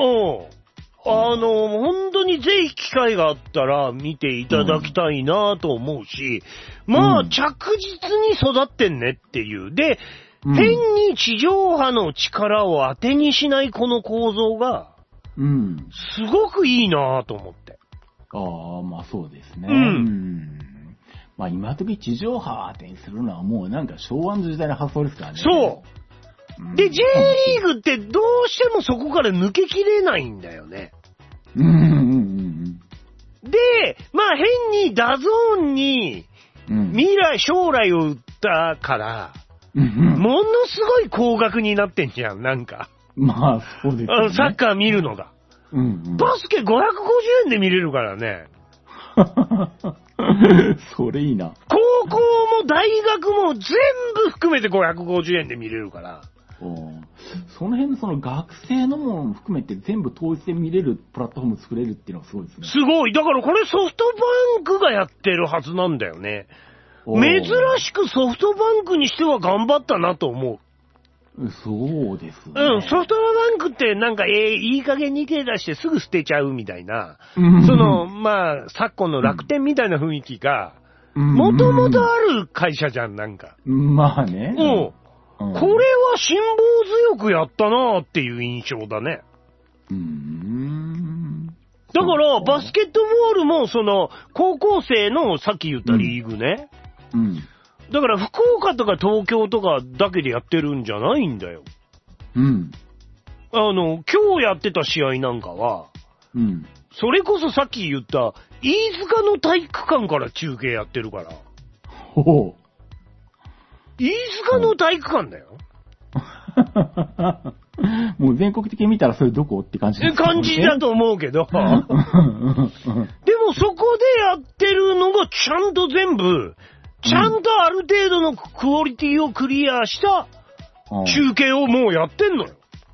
本当にぜひ機会があったら見ていただきたいなと思うし、まあ、着実に育ってんねっていう。で、変に地上波の力を当てにしないこの構造が、すごくいいなと思って。 まあそうですね。まあ今時地上波当てにするのはもうなんか昭和の時代の発想ですからね。 そう。で、J リーグってどうしてもそこから抜けきれないんだよね。で、まあ変にダゾーンに将来を売ったから、ものすごい高額になってんじゃん、なんか。 まあそうですね。 サッカー見るのが。バスケ550円で見れるからね。 それいいな。 高校も大学も全部含めて550円で見れるから。 その辺のその学生のものも含めて全部統一で見れるプラットフォーム作れるっていうのはすごいですね。 すごい。だからこれソフトバンクがやってるはずなんだよね。珍しくソフトバンクにしては頑張ったなと思う。 そうですね。 うん、ソフトバンクってなんか、いい加減に手出してすぐ捨てちゃうみたいな、まあ、昨今の楽天みたいな雰囲気が、もともとある会社じゃん、なんか。 まあね。 これは辛抱強くやったなっていう印象だね。だから、バスケットボールも、高校生のさっき言ったリーグね。だから、福岡とか東京とかだけでやってるんじゃないんだよ。今日やってた試合なんかは、それこそさっき言った、飯塚の体育館から中継やってるから。飯塚の体育館だよ。 もう全国的に見たらそれどこって感じですね。 感じだと思うけど。でもそこでやってるのがちゃんと全部、ちゃんとある程度のクオリティをクリアした中継をもうやってんのよ。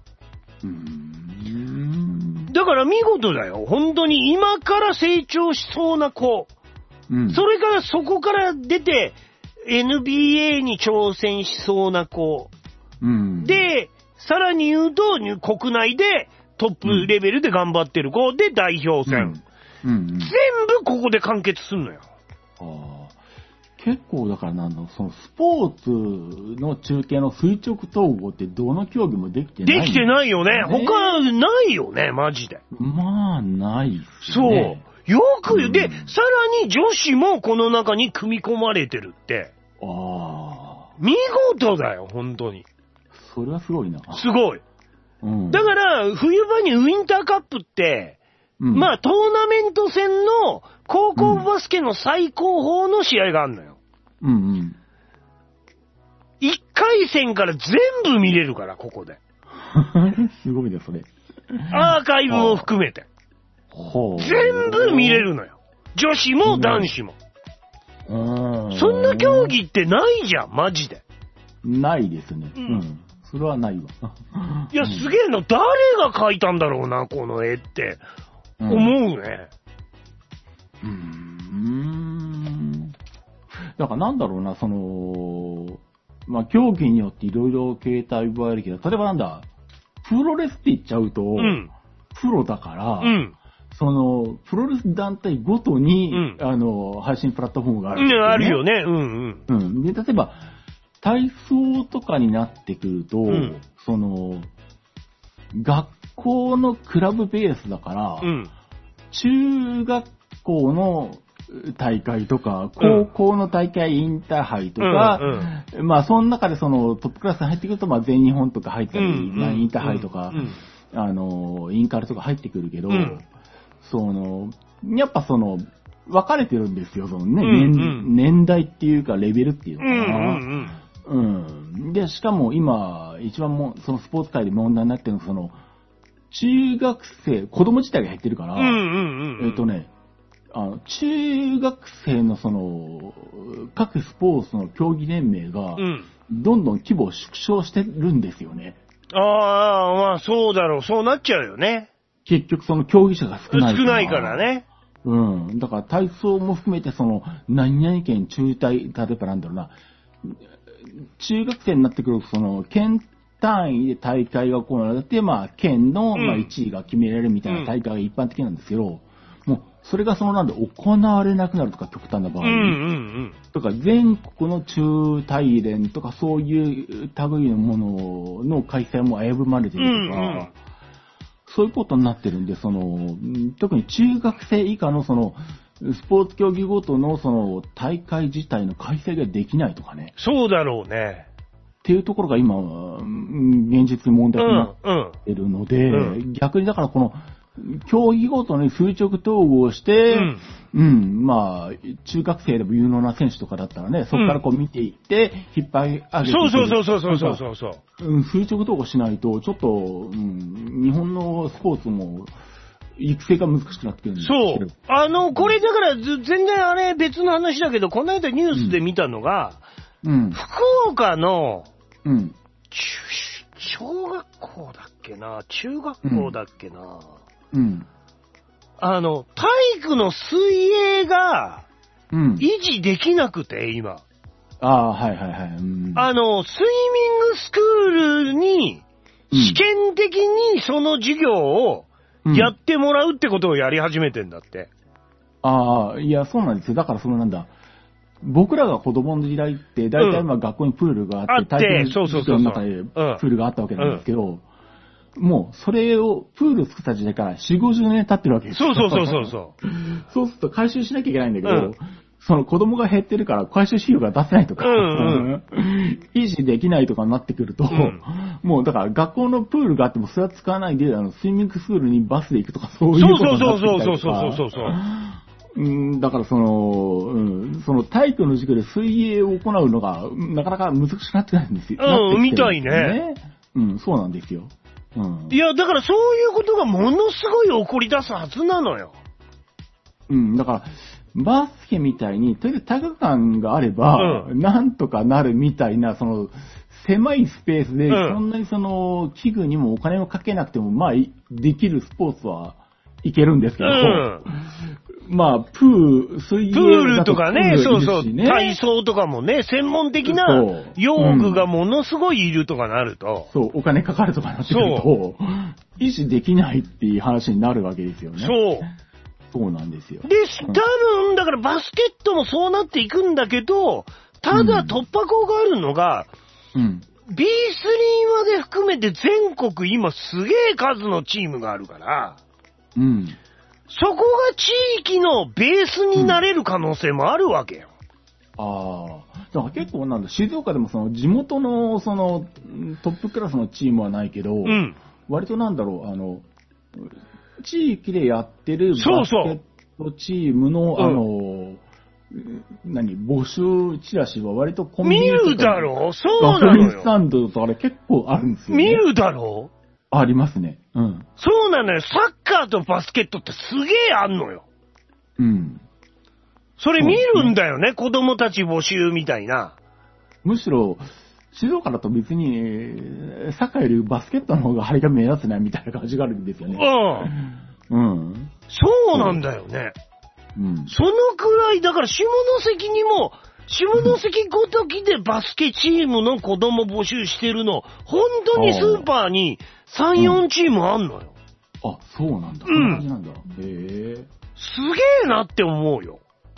だから見事だよ。本当に今から成長しそうな子。それからそこから出て NBA に挑戦しそうな子。で、さらに言うと国内でトップレベルで頑張ってる子で代表戦。全部ここで完結すんのよ。 結構だからそのスポーツの中継の垂直統合ってどの競技もできてない、 できてないよね。他ないよね、マジで。 まあ、ないっすね。 そう。よく言う。で、さらに女子もこの中に組み込まれてるって。見事だよ、本当に。 それはすごいな。 すごい。だから、冬場にウィンターカップって、まあ、トーナメント戦の高校バスケの最高峰の試合があるのよ。1回戦から全部見れるから、ここで。 すごいね、それ。 アーカイブも含めて。全部見れるのよ。女子も男子も。そんな競技ってないじゃん、マジで。 ないですね。それはないわ。 いや、すげえな。誰が描いたんだろうな、この絵って。思うね。 だからなんだろうな、まあ、競技によっていろいろ形態奪えるけど、例えばなんだ、プロレスって言っちゃうと、プロだから、プロレス団体ごとに、配信プラットフォームがある、ね。 あるよね。 で、例えば、体操とかになってくると、学校のクラブベースだから、中学校の大会とか、高校の大会インターハイとか、まあ、その中でトップクラスに入ってくると、まあ、全日本とか入ったり、インターハイとか、インカルとか入ってくるけど、やっぱ分かれてるんですよ、年代っていうか、レベルっていうのかな。で、しかも今、一番そのスポーツ界で問題になってるのは、中学生、子供自体が減ってるから、中学生の各スポーツの競技連盟が、どんどん規模を縮小してるんですよね。 まあそうだろう。そうなっちゃうよね。 結局競技者が少ないから。 少ないからね。 だから体操も含めて何々県中大、例えばなんだろうな、中学生になってくると県単位で大会が行われて、まあ県の1位が決められるみたいな大会が一般的なんですけど、もうそれがなんで行われなくなるとか極端な場合、とか全国の中大連とかそういう類のものの開催も危ぶまれてるとか、そういうことになってるんで、特に中学生以下のスポーツ競技ごとの大会自体の開催ができないとかね。 そうだろうね。 っていうところが今、現実に問題になってるので、逆にだから競技ごとに垂直統合して、まあ、中学生でも有能な選手とかだったらね、そこから見ていって、引っ張り上げていく。垂直統合しないと、ちょっと、日本のスポーツも、 育成が難しくなってくるんですそう。これだから全然あれ別の話だけど、この間ニュースで見たのが、福岡の、小学校だっけな、中学校だっけな、体育の水泳が、維持できなくて、今。 はいはいはい。 スイミングスクールに、試験的にその授業をやってもらうってことをやり始めてんだって。 いや、そうなんですよ。だからなんだ。僕らが子供の時代って、だいたい学校にプールがあって、体育の授業の中でプールがあったわけなんですけど、もう、それを、プール作った時代から4、50年経ってるわけですよ。 そう。 そうすると回収しなきゃいけないんだけど、その子供が減ってるから回収費用が出せないとか、維持できないとかになってくると、もうだから学校のプールがあってもそれは使わないで、スイミングスクールにバスで行くとかそういうことになってきたりとか。だからその体育の授業で水泳を行うのがなかなか難しくなってないんですよ。 みたいね。 そうなんですよ。 いや、だからそういうことがものすごい起こり出すはずなのよ。 だから、バスケみたいに、とりあえず体育館があれば、なんとかなるみたいな、狭いスペースで、そんなに器具にもお金をかけなくても、まあ、できるスポーツはいけるんですけど、まあ、水泳プールとかね、体操とかもね、専門的な用具がものすごいいるとかなると。 お金かかるとかなってくると、維持できないっていう話になるわけですよね。そうなんですよ。 で、多分、だからバスケットもそうなっていくんだけど、ただ突破口があるのが、B3 まで含めて全国今すげえ数のチームがあるから、そこが地域のベースになれる可能性もあるわけよ。 だから結構静岡でも地元のトップクラスのチームはないけど、割と地域でやってるバスケットチームの、募集チラシは割とコンビニとか。 見るだろう、そうなのよ。 ガソリンスタンドとかで結構あるんですよね。 見るだろう、 ありますね。 そうなのよ。サッカーとバスケットってすげえあんのよ。それ見るんだよね、子供たち募集みたいな。 むしろ、静岡だと別に、サッカーよりバスケットの方が張り紙目立つね、みたいな感じがあるんですよね。 そうなんだよね。そのくらい、だから下関にも、下関ごときでバスケチームの子供募集してるの、本当にスーパーに3、4チームあんのよ。 そうなんだ。そんな感じなんだ。 すげえなって思うよ。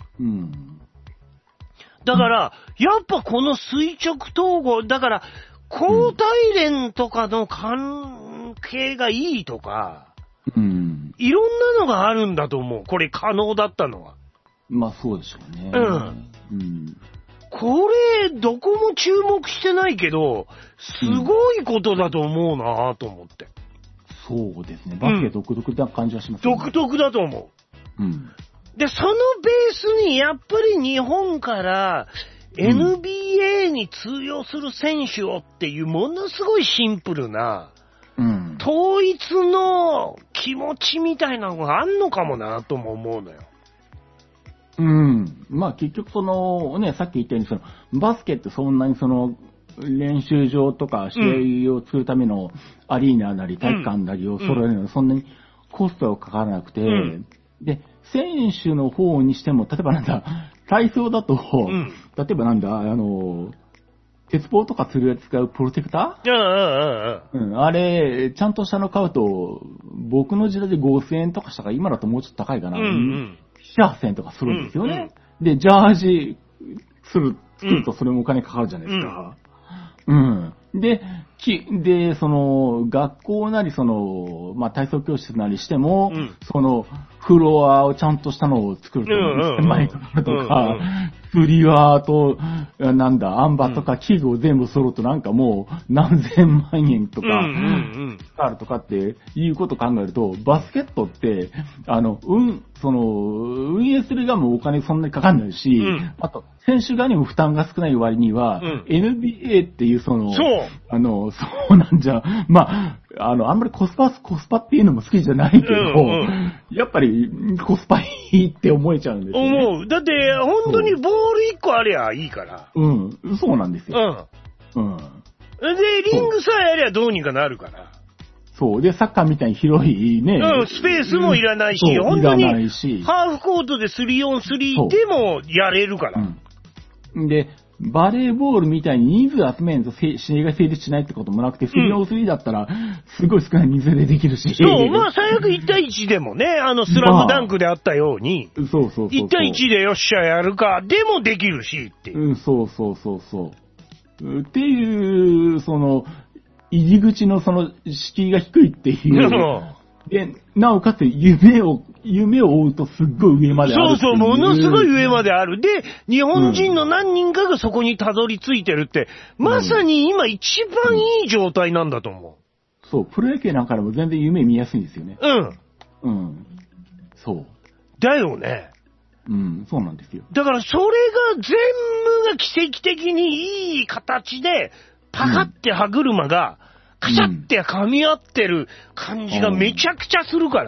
だから、やっぱこの垂直統合、だから、高体連とかの関係がいいとか、いろんなのがあるんだと思う。これ可能だったのは。 まあそうでしょうね。 これ、どこも注目してないけど、すごいことだと思うなぁと思って。 そうですね。バスケ独特な感じはしますね。 独特だと思う。で、そのベースに、やっぱり日本から、NBA に通用する選手をっていうものすごいシンプルな、統一の気持ちみたいなのがあんのかもなとも思うのよ。 まあ結局さっき言ったようにバスケってそんなに練習場とか試合をするためのアリーナなり体育館なりを揃えるのにそんなにコストがかからなくて、で、選手の方にしても、例えば体操だと、例えば鉄棒とか釣るやつ使うプロテクターあれ、ちゃんとしたの買うと、僕の時代で5000円とかしたから、今だともうちょっと高いかな。7、8000円とかするんですよね。で、ジャージ作るとそれもお金かかるじゃないですか。で、学校なりまあ、体操教室なりしても、フロアをちゃんとしたのを作ると1000万円かかるとか、釣り輪と、あん馬とか器具を全部揃うともう何千万円とか、かかるとかっていうことを考えると、バスケットって、運営する側もお金そんなにかかんないし、あと、選手側にも負担が少ない割には、NBA っていうそう。 そうなんじゃ、まあ、あんまりコスパっていうのも好きじゃないけど、やっぱりコスパいいって思えちゃうんですよね。 思う。だって、本当にボール1個ありゃいいから。 そうなんですよ。 で、リングさえありゃどうにかなるから。 そう。で、サッカーみたいに広いね。 スペースもいらないし、本当に、ハーフコートで 3on3 でもやれるから。 で、バレーボールみたいに人数集めると試合が成立しないってこともなくて、3on3 だったら、すごい少ない人数でできるし。 そう、まあ最悪1対1でもね、スラムダンクであったように、1対1でよっしゃやるか、でもできるしっていう。 そう。っていう、入り口の敷居が低いっていう。で、なおかつ夢を追うとすっごい上まである。 そう、ものすごい上まである。で、日本人の何人かがそこにたどり着いてるって、まさに今一番いい状態なんだと思う。そう、プロ野球なんかでも全然夢見やすいんですよね。そう。 だよね。 そうなんですよ。 だからそれが全部が奇跡的にいい形で、パカって歯車が、カチャって噛み合ってる感じがめちゃくちゃするから。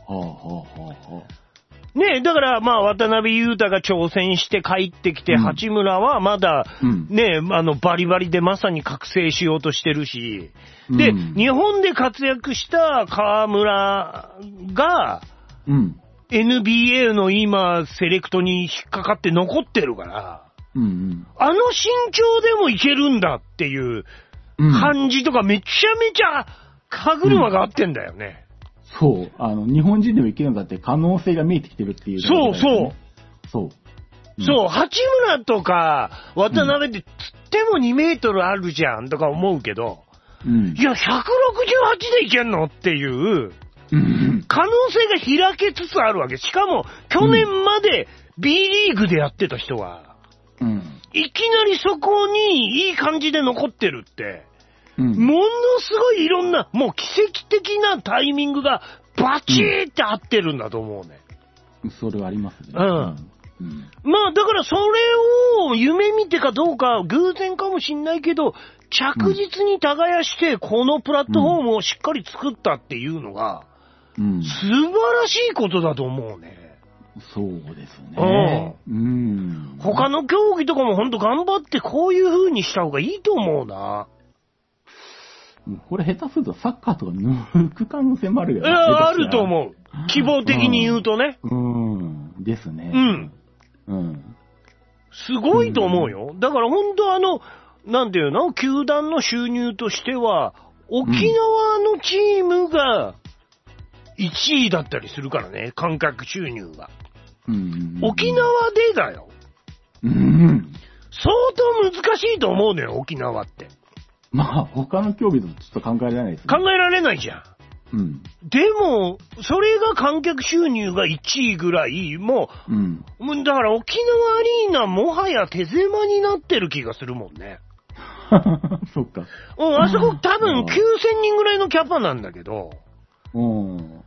ねえ、だからまあ渡辺裕太が挑戦して帰ってきて、八村はまだね、バリバリでまさに覚醒しようとしてるし、で、日本で活躍した河村が、NBA の今セレクトに引っかかって残ってるから、あの身長でもいけるんだっていう感じとかめちゃめちゃ歯車が合ってんだよね。 そう。日本人でもいけるんだって可能性が見えてきてるっていう、ね。そう。 八村とか渡辺ってつっても2メートルあるじゃんとか思うけど、いや、168でいけんのっていう、可能性が開けつつあるわけ。しかも、去年まで B リーグでやってた人が、いきなりそこにいい感じで残ってるって、ものすごいいろんな、もう奇跡的なタイミングがバチーって合ってるんだと思うね。 それはありますね。 まあだからそれを夢見てかどうか偶然かもしんないけど、着実に耕してこのプラットフォームをしっかり作ったっていうのが、素晴らしいことだと思うね。 そうですね。 他の競技とかも本当頑張ってこういう風にした方がいいと思うな。 これ下手するとサッカーとか抜く可能性もあるよね。 あると思う。希望的に言うとね。 ですね。 すごいと思うよ。だから本当なんていうの、球団の収入としては、沖縄のチームが1位だったりするからね、観客収入が。沖縄でだよ。相当難しいと思うのよ、沖縄って。 まあ、他の競技とちょっと考えられないですね。 考えられないじゃん。でも、それが観客収入が1位ぐらい、もう、だから沖縄アリーナもはや手狭になってる気がするもんね。 そっか。 あそこ多分9000人ぐらいのキャパなんだけど、多分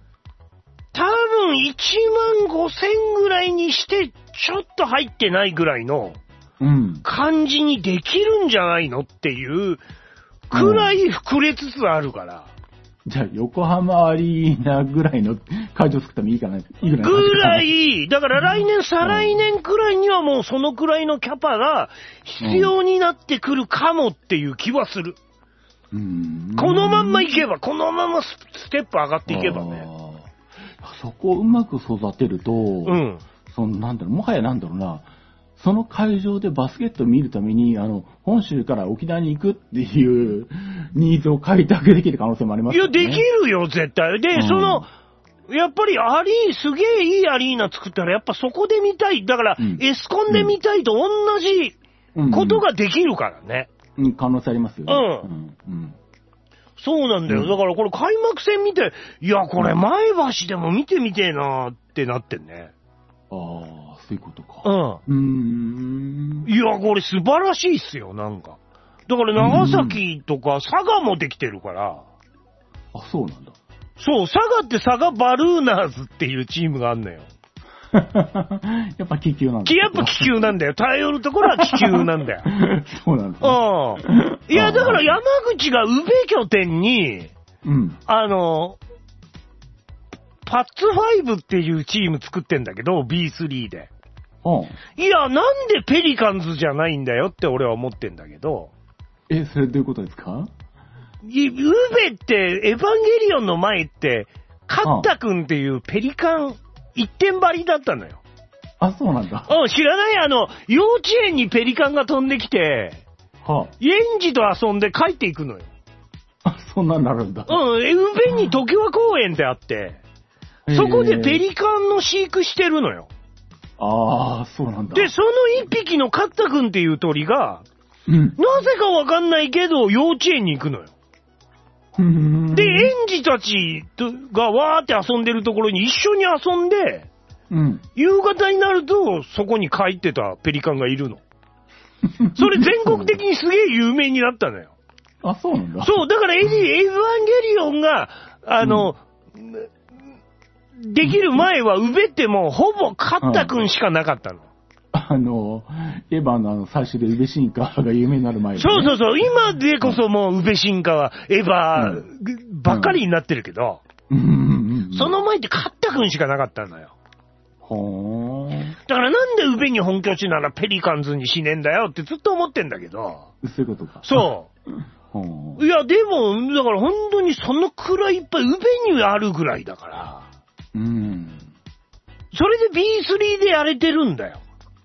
1万5000ぐらいにして、ちょっと入ってないぐらいの感じにできるんじゃないのっていうくらい膨れつつあるから。 じゃあ、横浜アリーナぐらいの会場作ってもいいかな、 ぐらい、だから来年、再来年くらいにはもうそのくらいのキャパが必要になってくるかもっていう気はする。このまんまいけば、このままステップ上がっていけばね。 そこをうまく育てると、なんだろう、もはやなんだろうな、その会場でバスケットを見るために、本州から沖縄に行くっていうニーズを開拓できる可能性もありますよね。 いや、できるよ、絶対。で、やっぱりすげえいいアリーナ作ったら、やっぱそこで見たい。だから、エスコンで見たいと同じことができるからね。 可能性ありますよね。 そうなんだよ。だからこれ開幕戦見て、いや、これ前橋でも見てみてえなってなってんね。 そういうことか。 いや、これ素晴らしいっすよ、なんか。だから長崎とか佐賀もできてるから。 そうなんだ。 そう、佐賀って佐賀バルーナーズっていうチームがあんのよ。 やっぱ気球なんだ。 やっぱ気球なんだよ。頼るところは気球なんだよ。 そうなんですね。 いや、だから山口が宇部拠点に、パッツ5っていうチーム作ってんだけど、B3 で。いや、なんでペリカンズじゃないんだよって俺は思ってんだけど。 それどういうことですか？ 宇部ってエヴァンゲリオンの前って、カッタ君っていうペリカン一点張りだったのよ。 あ、そうなんだ。 知らない？幼稚園にペリカンが飛んできて、園児と遊んで帰っていくのよ。 あ、そんなんなるんだ。 宇部に常盤公園ってあって、そこでペリカンの飼育してるのよ。 ああ、そうなんだ。 で、その一匹のカッタ君っていう鳥が、なぜかわかんないけど幼稚園に行くのよ。で、園児たちがわーって遊んでるところに一緒に遊んで、夕方になるとそこに帰ってたペリカンがいるの。それ全国的にすげえ有名になったのよ。 あ、そうなんだ。 そう、だからエヴァンゲリオンが、できる前は宇部ってもうほぼカッタ君しかなかったの。 エヴァの最初で宇部進化が有名になる前に、ね。 そう。今でこそもう宇部進化はエヴァばっかりになってるけど、その前ってカッタ君しかなかったのよ。だからなんで宇部に本拠地ならペリカンズにしねえんだよってずっと思ってんだけど。 そういうことか。 そう。いや、でも、だから本当にそのくらいいっぱい宇部にあるぐらいだから。それで B3 でやれてるんだよ。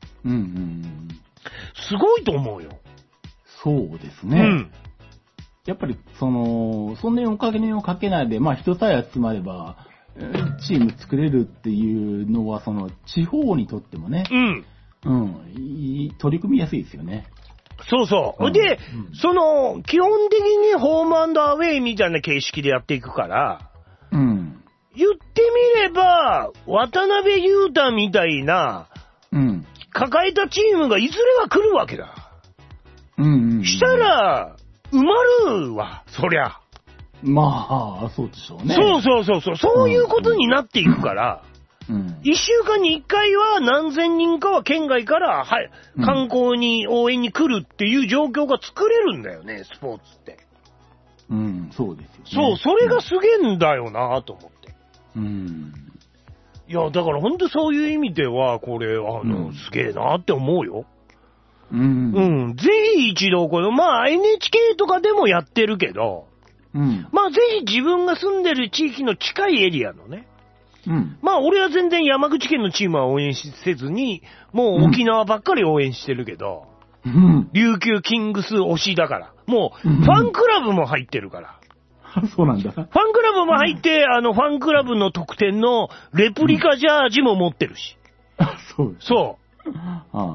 すごいと思うよ。 そうですね。やっぱり、そんなにおかげをかけないで、人さえ集まれば、チーム作れるっていうのは、地方にとってもね、取り組みやすいですよね。 そう。で、基本的にホームアンドアウェイみたいな形式でやっていくから、言ってみれば、渡辺裕太みたいな、抱えたチームがいずれは来るわけだ。したら、埋まるわ、そりゃ。 そうでしょうね。 そういうことになっていくから、1週間に1回は何千人かは県外から、観光に応援に来るっていう状況が作れるんだよね、スポーツって。 そうですよね。 それがすげえんだよなと思って。いや、だから本当そういう意味では、これ、すげえなって思うよ。ぜひ一度、NHK とかでもやってるけど、ぜひ自分が住んでる地域の近いエリアのね、俺は全然山口県のチームは応援せずに、もう沖縄ばっかり応援してるけど、琉球キングス推しだから、もうファンクラブも入ってるから。 そうなんだ。 ファンクラブも入って、ファンクラブの特典のレプリカジャージも持ってるし。そう。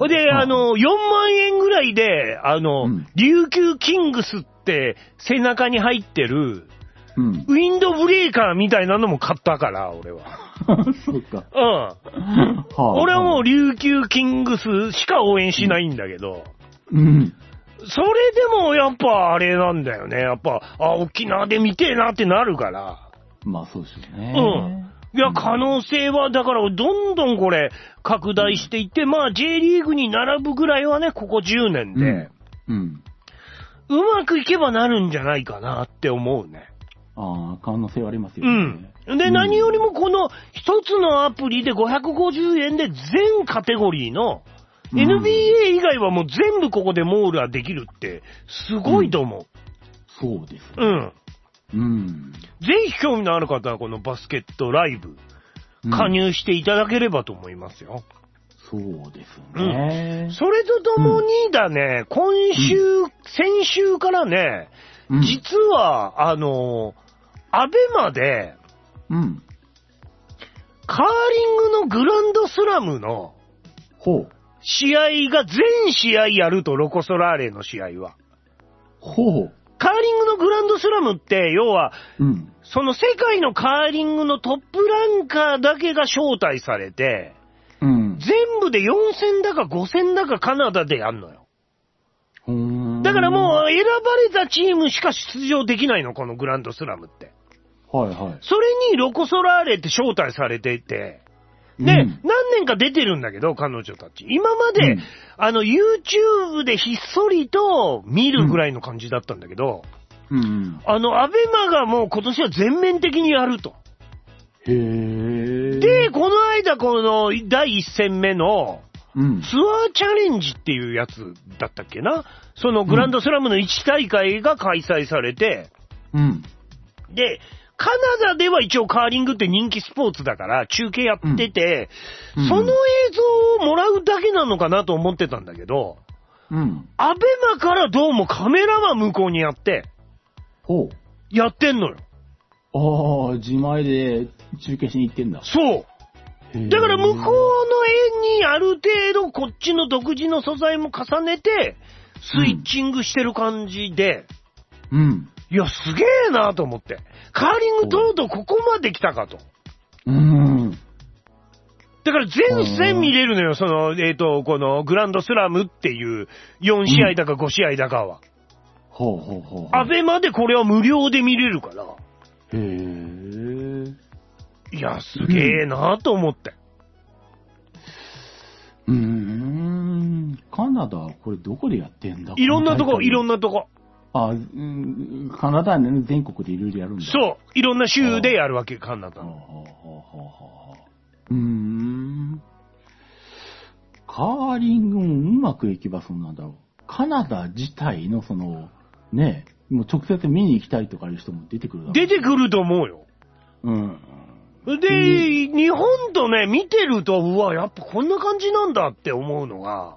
で、4万円ぐらいで、琉球キングスって背中に入ってる、ウィンドブレーカーみたいなのも買ったから、俺は。 そうか。 俺はもう琉球キングスしか応援しないんだけど、それでもやっぱあれなんだよね。やっぱ、沖縄で見てえなってなるから。 そうですよね。 いや、可能性は、だからどんどんこれ拡大していって、J リーグに並ぶぐらいはね、ここ10年で、うまくいけばなるんじゃないかなって思うね。 可能性はありますよね。 で、何よりもこの一つのアプリで550円で全カテゴリーの、NBA 以外はもう全部ここでモールはできるって、すごいと思う。 そうですね。ぜひ興味のある方はこのバスケットライブ、加入していただければと思いますよ。 そうですね。 それとともにだね、先週からね、実は、アベマで、カーリングのグランドスラムの、試合が全試合やると、ロコ・ソラーレの試合は。カーリングのグランドスラムって、要は、その世界のカーリングのトップランカーだけが招待されて、全部で4戦だか5戦だかカナダでやんのよ。だからもう選ばれたチームしか出場できないの、このグランドスラムって。それにロコ・ソラーレって招待されていて、で、何年か出てるんだけど、彼女たち。今まで、YouTube でひっそりと見るぐらいの感じだったんだけど、アベマがもう今年は全面的にやると。 へー。 で、この間この第1戦目の、ツアーチャレンジっていうやつだったっけな、そのグランドスラムの1大会が開催されて、で、カナダでは一応カーリングって人気スポーツだから中継やってて、その映像をもらうだけなのかなと思ってたんだけど、アベマからどうもカメラは向こうにやって、やってんのよ。 ああ、自前で中継しに行ってんだ。 そう。だから向こうの絵にある程度こっちの独自の素材も重ねて、スイッチングしてる感じで、いや、すげえなと思って。カーリングとうとうここまで来たかと。だから全戦見れるのよ、その、このグランドスラムっていう4試合だか5試合だかは。アベマでこれは無料で見れるから。 へー。 いや、すげえなと思って。 カナダはこれどこでやってんだ？ いろんなとこ、いろんなとこ。 カナダはね、全国でいろいろやるんだ。 そう。いろんな州でやるわけ、カナダ。 カーリングもうまくいけばそうなんだろう。カナダ自体のその、ね、もう直接見に行きたいとかいう人も出てくるだろう。 出てくると思うよ。で、日本とね、見てると、うわ、やっぱこんな感じなんだって思うのが、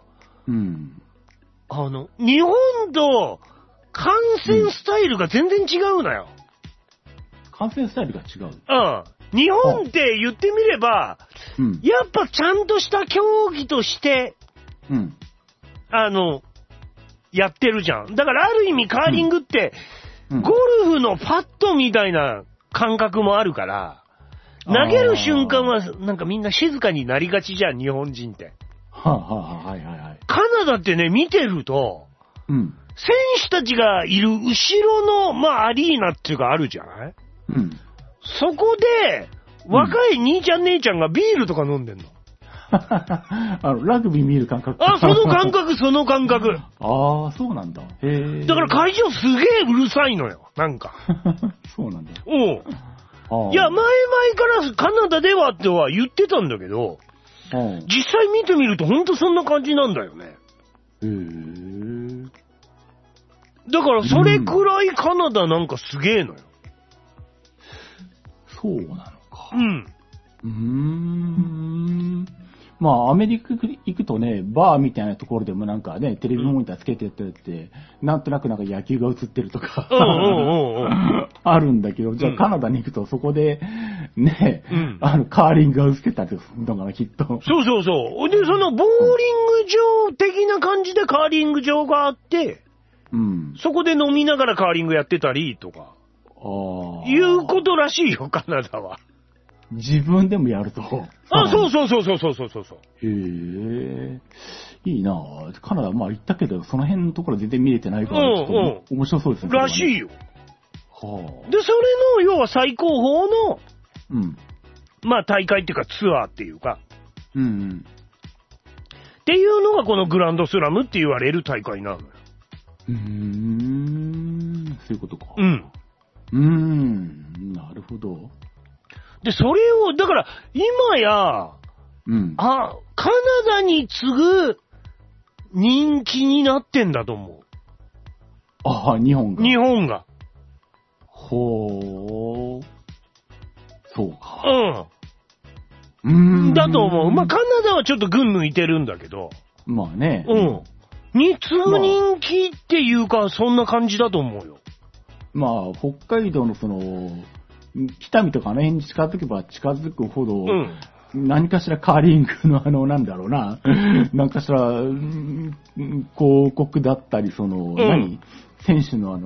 日本と観戦スタイルが全然違うのよ。 観戦スタイルが違う？ 日本って言ってみれば、やっぱちゃんとした競技として、やってるじゃん。だからある意味カーリングって、ゴルフのパットみたいな感覚もあるから、投げる瞬間はなんかみんな静かになりがちじゃん、日本人って。カナダってね、見てると、選手たちがいる後ろの、アリーナっていうかあるじゃない？そこで、若い兄ちゃん姉ちゃんがビールとか飲んでんの。 ラグビー見る感覚。 その感覚、その感覚。 そうなんだ。へー。 だから会場すげえうるさいのよ、なんか。 そうなんだ。 いや、前々からカナダではっては言ってたんだけど、実際見てみるとほんとそんな感じなんだよね。だからそれくらいカナダなんかすげえのよ。 そうなのか。アメリカ行くとね、バーみたいなところでもなんかね、テレビモニターつけてやって、なんとなくなんか野球が映ってるとか、あるんだけど、じゃあカナダに行くとそこで、ね、カーリングが映ってたりするのかな、きっと。 そうそうそう。で、そのボーリング場的な感じでカーリング場があって、そこで飲みながらカーリングやってたりとか、いうことらしいよ、カナダは。 自分でもやると。 そうそう。 へえ。いいなぁ。カナダ、行ったけど、その辺のところ全然見れてないから、ちょっと面白そうですね。 らしいよ。で、それの、要は最高峰の、大会っていうかツアーっていうか、っていうのがこのグランドスラムって言われる大会なのよ。 そういうことか。なるほど。 で、それを、だから、今や、カナダに次ぐ人気になってんだと思う。日本が。 日本が。 ほー。そうか。 だと思う。カナダはちょっと群抜いてるんだけど。 ね。 に次ぐ人気っていうか、そんな感じだと思うよ。 北海道のその、北見とかあの辺に近づけば近づくほど、何かしらカーリングのなんだろうな、何かしら、広告だったり、その、選手の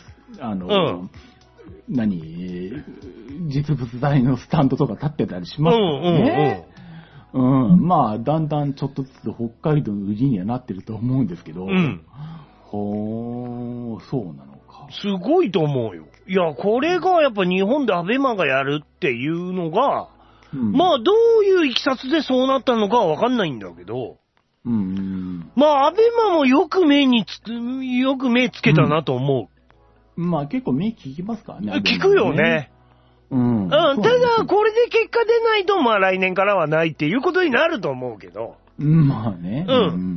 実物大のスタンドとか立ってたりしますからね。だんだんちょっとずつ北海道の売りにはなってると思うんですけど、そうなのか。 すごいと思うよ。いや、これがやっぱ日本でアベマがやるっていうのが、 まあどういういきさつでそうなったのかはわかんないんだけど、まあアベマもよく目つけたなと思う。まあ結構目利きますからね。 聞くよね。ただこれで結果出ないとまあ来年からはないっていうことになると思うけど。 まあね。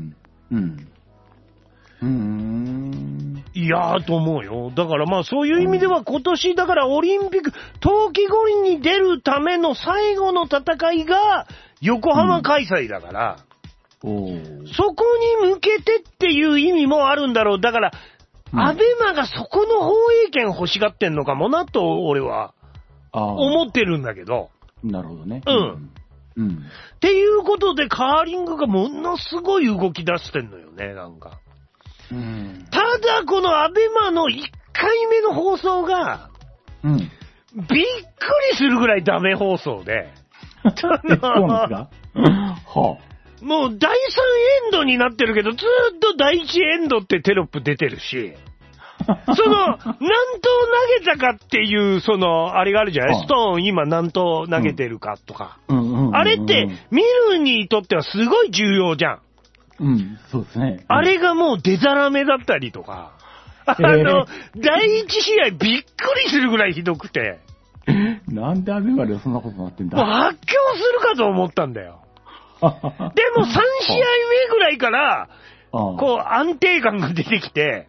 いやーと思うよ。だからまあそういう意味では今年だからオリンピック、冬季五輪に出るための最後の戦いが横浜開催だから、そこに向けてっていう意味もあるんだろう。だから、アベマがそこの放映権欲しがってんのかもなと俺は思ってるんだけど。 なるほどね。 っていうことでカーリングがものすごい動き出してんのよね、なんか。ただこのアベマの1回目の放送が、びっくりするぐらいダメ放送で。 そうなんですか？ もう第3エンドになってるけど、ずーっと第1エンドってテロップ出てるし、何投投げたかっていう、あれがあるじゃない？ストーン今何投投げてるかとか。あれって、見るにとってはすごい重要じゃん。 そうですね。 あれがもうデザラメだったりとか、第1試合びっくりするぐらいひどくて。 なんでアベマでそんなことになってんだ？ もう発狂するかと思ったんだよ。でも3試合目ぐらいから、安定感が出てきて、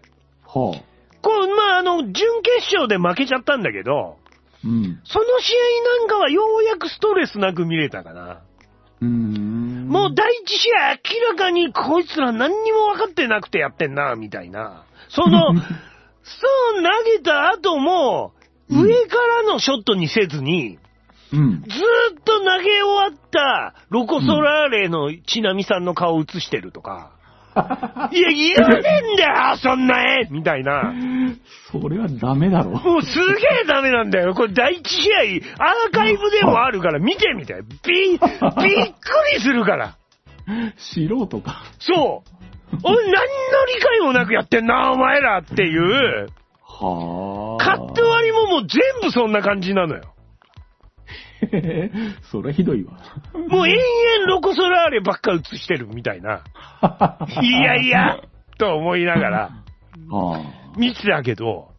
準決勝で負けちゃったんだけど、その試合なんかはようやくストレスなく見れたかな。もう第一試合明らかにこいつら何にも分かってなくてやってんな、みたいな。ストーン投げた後も、上からのショットにせずに、ずーっと投げ終わったロコ・ソラーレのちなみさんの顔を映してるとか、いや、いらねえんだよ、そんな絵みたいな。 それはダメだろ。 もうすげえダメなんだよ。これ第一試合、アーカイブでもあるから見てみて。びっくりするから。 素人か。 そう。俺何の理解もなくやってんな、お前らっていう。カット割りももう全部そんな感じなのよ。 それひどいわ。 もう延々ロコ・ソラーレばっか映してるみたいな。いやいや、と思いながら、見てたけど、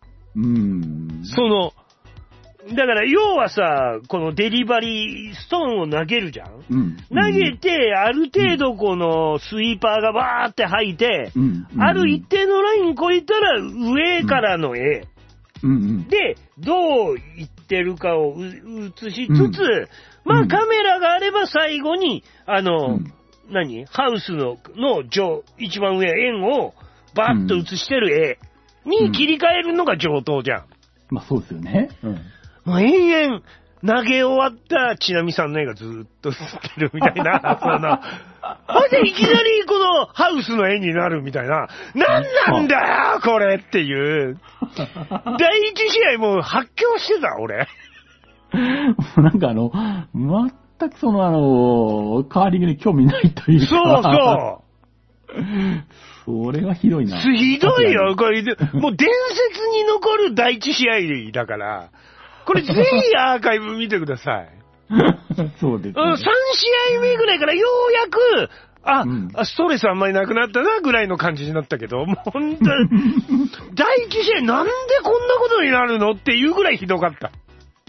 だから要はさ、このデリバリー、ストーンを投げるじゃん、投げて、ある程度このスイーパーがバーって吐いて、ある一定のライン超えたら上からの絵。で、どう言ってるかを映しつつ、まあカメラがあれば最後に、ハウスの一番上、円をバーッと映してる絵に切り替えるのが上等じゃん。 まあそうですよね。 もう延々投げ終わったちなみさんの絵がずーっと映ってるみたいな、ほんでいきなりこのハウスの絵になるみたいな、なんなんだよこれっていう。第一試合もう発狂してた、俺。 なんか全くカーリングに興味ないというか。それがひどいな。 ひどいよ、これ。もう伝説に残る第一試合だから、これぜひアーカイブ見てください。 そうですね。 3試合目ぐらいからようやく、ストレスあんまりなくなったなぐらいの感じになったけど、もう本当に、第一試合なんでこんなことになるのっていうぐらいひどかった。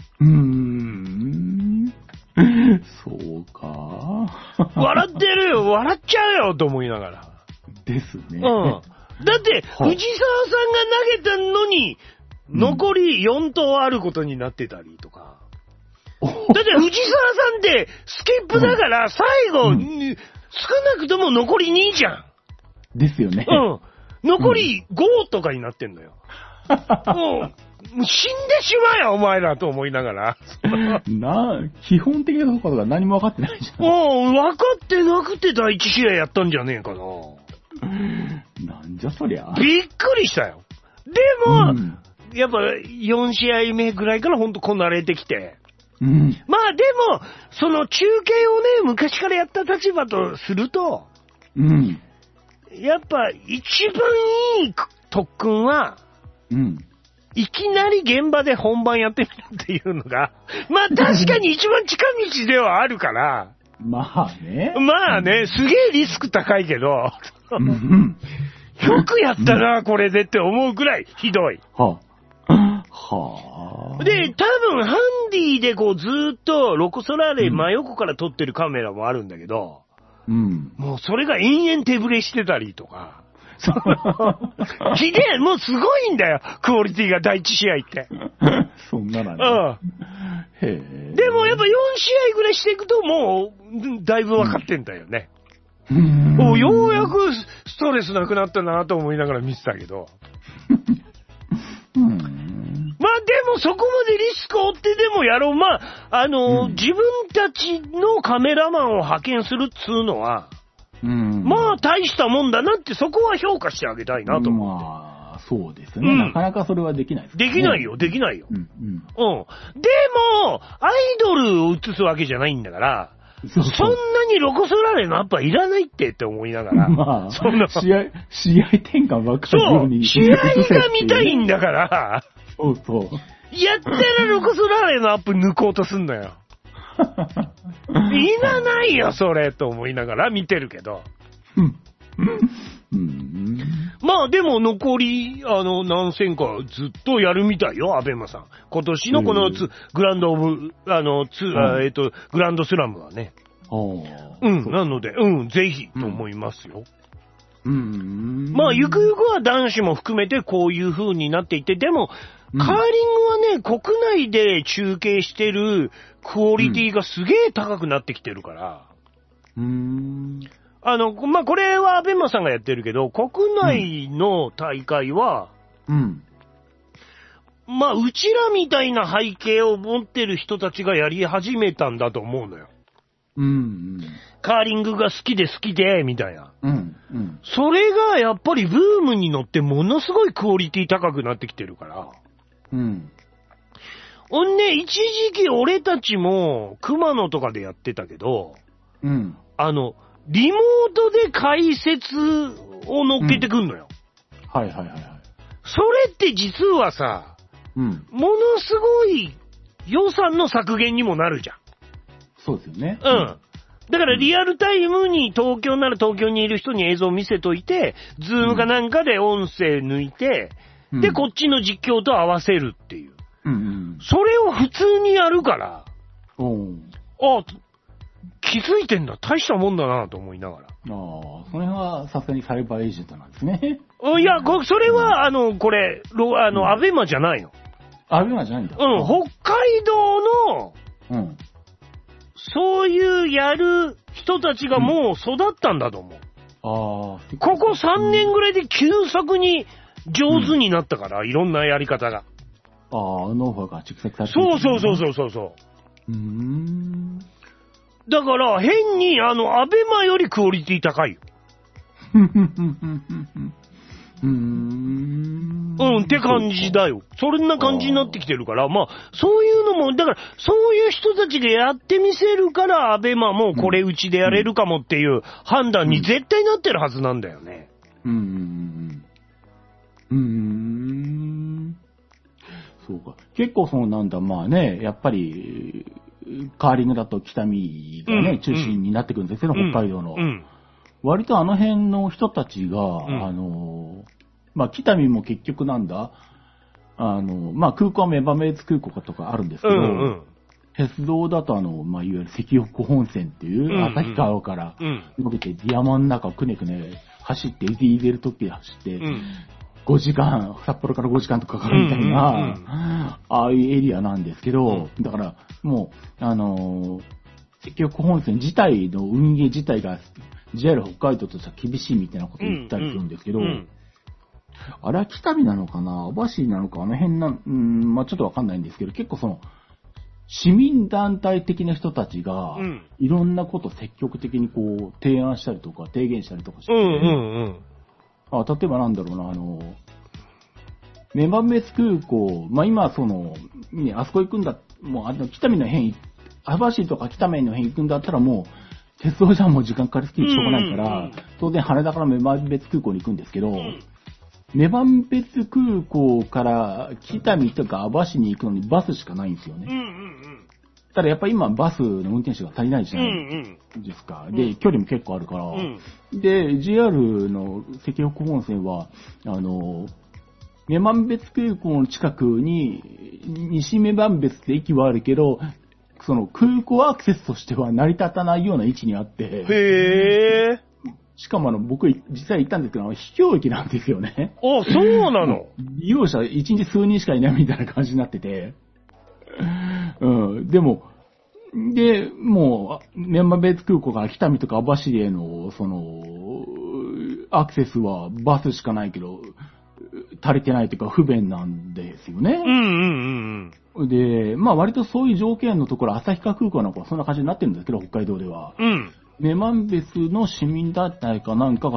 そうか。 笑ってるよ、笑っちゃうよと思いながら。 ですね。 だって、藤沢さんが投げたのに、残り4投あることになってたりとか。だって藤沢さんってスキップだから最後、少なくとも残り2じゃん。 ですよね。 残り5とかになってんのよ。もう死んでしまえよ、お前らと思いながら。 基本的なことが何も分かってないじゃん。 分かってなくて第一試合やったんじゃねえかな。 なんじゃそりゃ。 びっくりしたよ。でも、やっぱ4試合目ぐらいからほんとこなれてきて。まあでも、その中継をね、昔からやった立場とすると、やっぱ一番いい特訓は、 いきなり現場で本番やってみるっていうのが、まあ確かに一番近道ではあるから、 まあね。 まあね、すげえリスク高いけど、よくやったな、これでって思うぐらいひどい。 はあ。はあ。 で、多分ハンディでこうずーっとロコ・ソラーレ真横から撮ってるカメラもあるんだけど、もうそれが延々手ぶれしてたりとか。ひでえ、もうすごいんだよ、クオリティが第一試合って。 そんななんだ。 へえ。でもやっぱ4試合ぐらいしていくともう、だいぶ分かってんだよね。ようやくストレスなくなったなと思いながら見てたけど。まあでもそこまでリスクを負ってでもやろう。まあ、自分たちのカメラマンを派遣するっつうのは、まあ大したもんだなってそこは評価してあげたいなと思って。 まあ、そうですね。なかなかそれはできないですね。 できないよ。でも、アイドルを映すわけじゃないんだから、そんなにロコ・ソラーレのアップはいらないって思いながら。 まあ、試合転換ばっかりそう、試合が見たいんだから。 そう。 やったらロコ・ソラーレのアップ抜こうとすんのよ。いらないよ、それ、と思いながら見てるけど。まあでも残り、何戦かずっとやるみたいよ、アベマさん。今年のこのグランドオブ、グランドスラムはね。なので、ぜひと思いますよ。まあ、ゆくゆくは男子も含めてこういう風になっていて、でも、カーリングはね、国内で中継してるクオリティがすげえ高くなってきてるから。まあ、これはアベマさんがやってるけど、国内の大会は、まあ、うちらみたいな背景を持ってる人たちがやり始めたんだと思うのよ。カーリングが好きで、みたいな。それがやっぱりブームに乗ってものすごいクオリティ高くなってきてるから。一時期俺たちも熊野とかでやってたけど、リモートで解説を乗っけてくんのよ。それって実はさ、ものすごい予算の削減にもなるじゃん。 そうですよね。 だからリアルタイムに東京なら東京にいる人に映像を見せといて、ズームかなんかで音声抜いて、で、こっちの実況と合わせるっていう。それを普通にやるから、気づいてんだ、大したもんだなと思いながら。 それはさすがにサイバーエージェントなんですね。 いや、それは、これ、アベマじゃないの。 アベマじゃないんだ。 北海道の、そういうやる人たちがもう育ったんだと思う。ここ3年ぐらいで急速に上手になったから、いろんなやり方が。 ノウハウが蓄積されてる。そう。だから、変に、アベマよりクオリティ高いよ。って感じだよ。そんな感じになってきてるから、まあ、そういうのも、だから、そういう人たちがやってみせるから、アベマもこれうちでやれるかもっていう判断に絶対なってるはずなんだよね。 そうか。結構まあね、やっぱり、カーリングだと北見がね、中心になってくるんですけど、北海道の。割とあの辺の人たちが、まあ、北見も結局まあ、空港はメバメーツ空港とかあるんですけど、鉄道だとまあ、いわゆる石北本線っていう、旭川から伸びて、山の中をくねくね走って、ディーゼル特急で走って、5時間、札幌から5時間とかかかるみたいな、ああいうエリアなんですけど、だから、もう、石北本線自体の運営自体が、JR 北海道としては厳しいみたいなことを言ったりするんですけど、あれは北見なのかな、網走なのか、あの辺まあちょっとわかんないんですけど、結構市民団体的な人たちが、いろんなことを積極的にこう、提案したりとか、提言したりとかして、例えばなんだろうな、女満別空港、まあ今あそこ行くんだ、もう北見の辺、網走とか北見の辺行くんだったらもう、鉄道じゃもう時間かかりすぎてしょうがないから、当然羽田から女満別空港に行くんですけど、 女満別空港から北見とか網走に行くのにバスしかないんですよね。ただやっぱり今バスの運転手が足りないじゃないですか。で、距離も結構あるから。で、JR の石北本線は、女満別空港の近くに、西女満別って駅はあるけど、その空港アクセスとしては成り立たないような位置にあって。 へー。 しかも僕実際行ったんですけど、秘境駅なんですよね。 あ、そうなの？ 利用者1日数人しかいないみたいな感じになってて。でも、もう、女満別空港から北見とか網走への、アクセスはバスしかないけど、足りてないというか不便なんですよね。で、割とそういう条件のところ、旭川空港なんかはそんな感じになってるんですけど、北海道では。女満別の市民団体かなんかが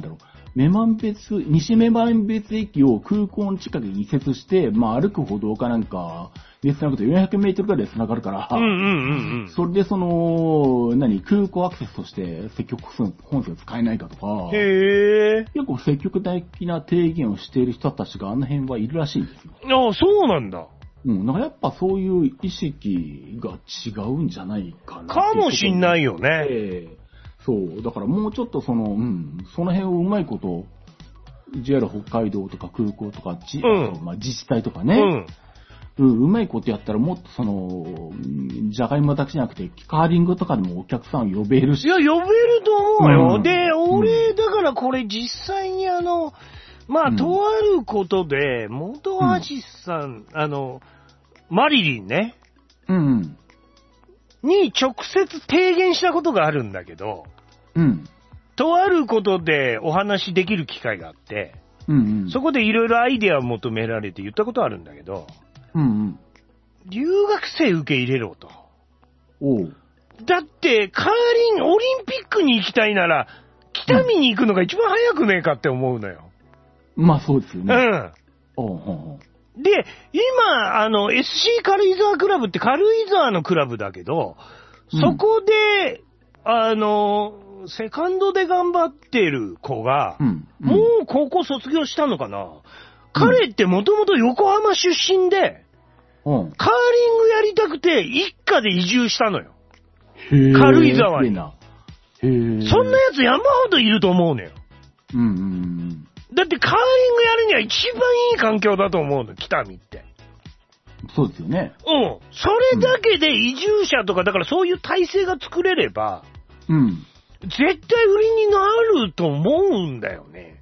西女満別駅を空港の近くに移設して、歩く歩道かなんか、で繋ぐと400メートルぐらいで繋がるから、それで空港アクセスとして積極本線を使えないかとか、結構積極的な提言をしている人たちがあの辺はいるらしいんですよ。 ああ、そうなんだ。 だからやっぱそういう意識が違うんじゃないかな。 かもしんないよね。 そう。だからもうちょっとその辺をうまいこと、JR 北海道とか空港とか、自治体とかね、うまいことやったらもっとじゃがいもだけじゃなくて、カーリングとかでもお客さん呼べるし。 いや、呼べると思うよ。で、俺、だからこれ実際にとあることで、元橋さん、マリリンね。に直接提言したことがあるんだけど、とあることでお話できる機会があって、そこでいろいろアイデアを求められて言ったことあるんだけど、留学生受け入れろと。だって、オリンピックに行きたいなら、北見に行くのが一番早くねえかって思うのよ。 そうですよね。 で、今、SC 軽井沢クラブって軽井沢のクラブだけど、そこで、セカンドで頑張ってる子が、もう高校卒業したのかな。彼ってもともと横浜出身で、カーリングやりたくて一家で移住したのよ。軽井沢に。そんなやつ山ほどいると思うのよ。だってカーリングやるには一番いい環境だと思うの、北見って。 そうですよね。 それだけで移住者とか、だからそういう体制が作れれば、絶対売りになると思うんだよね。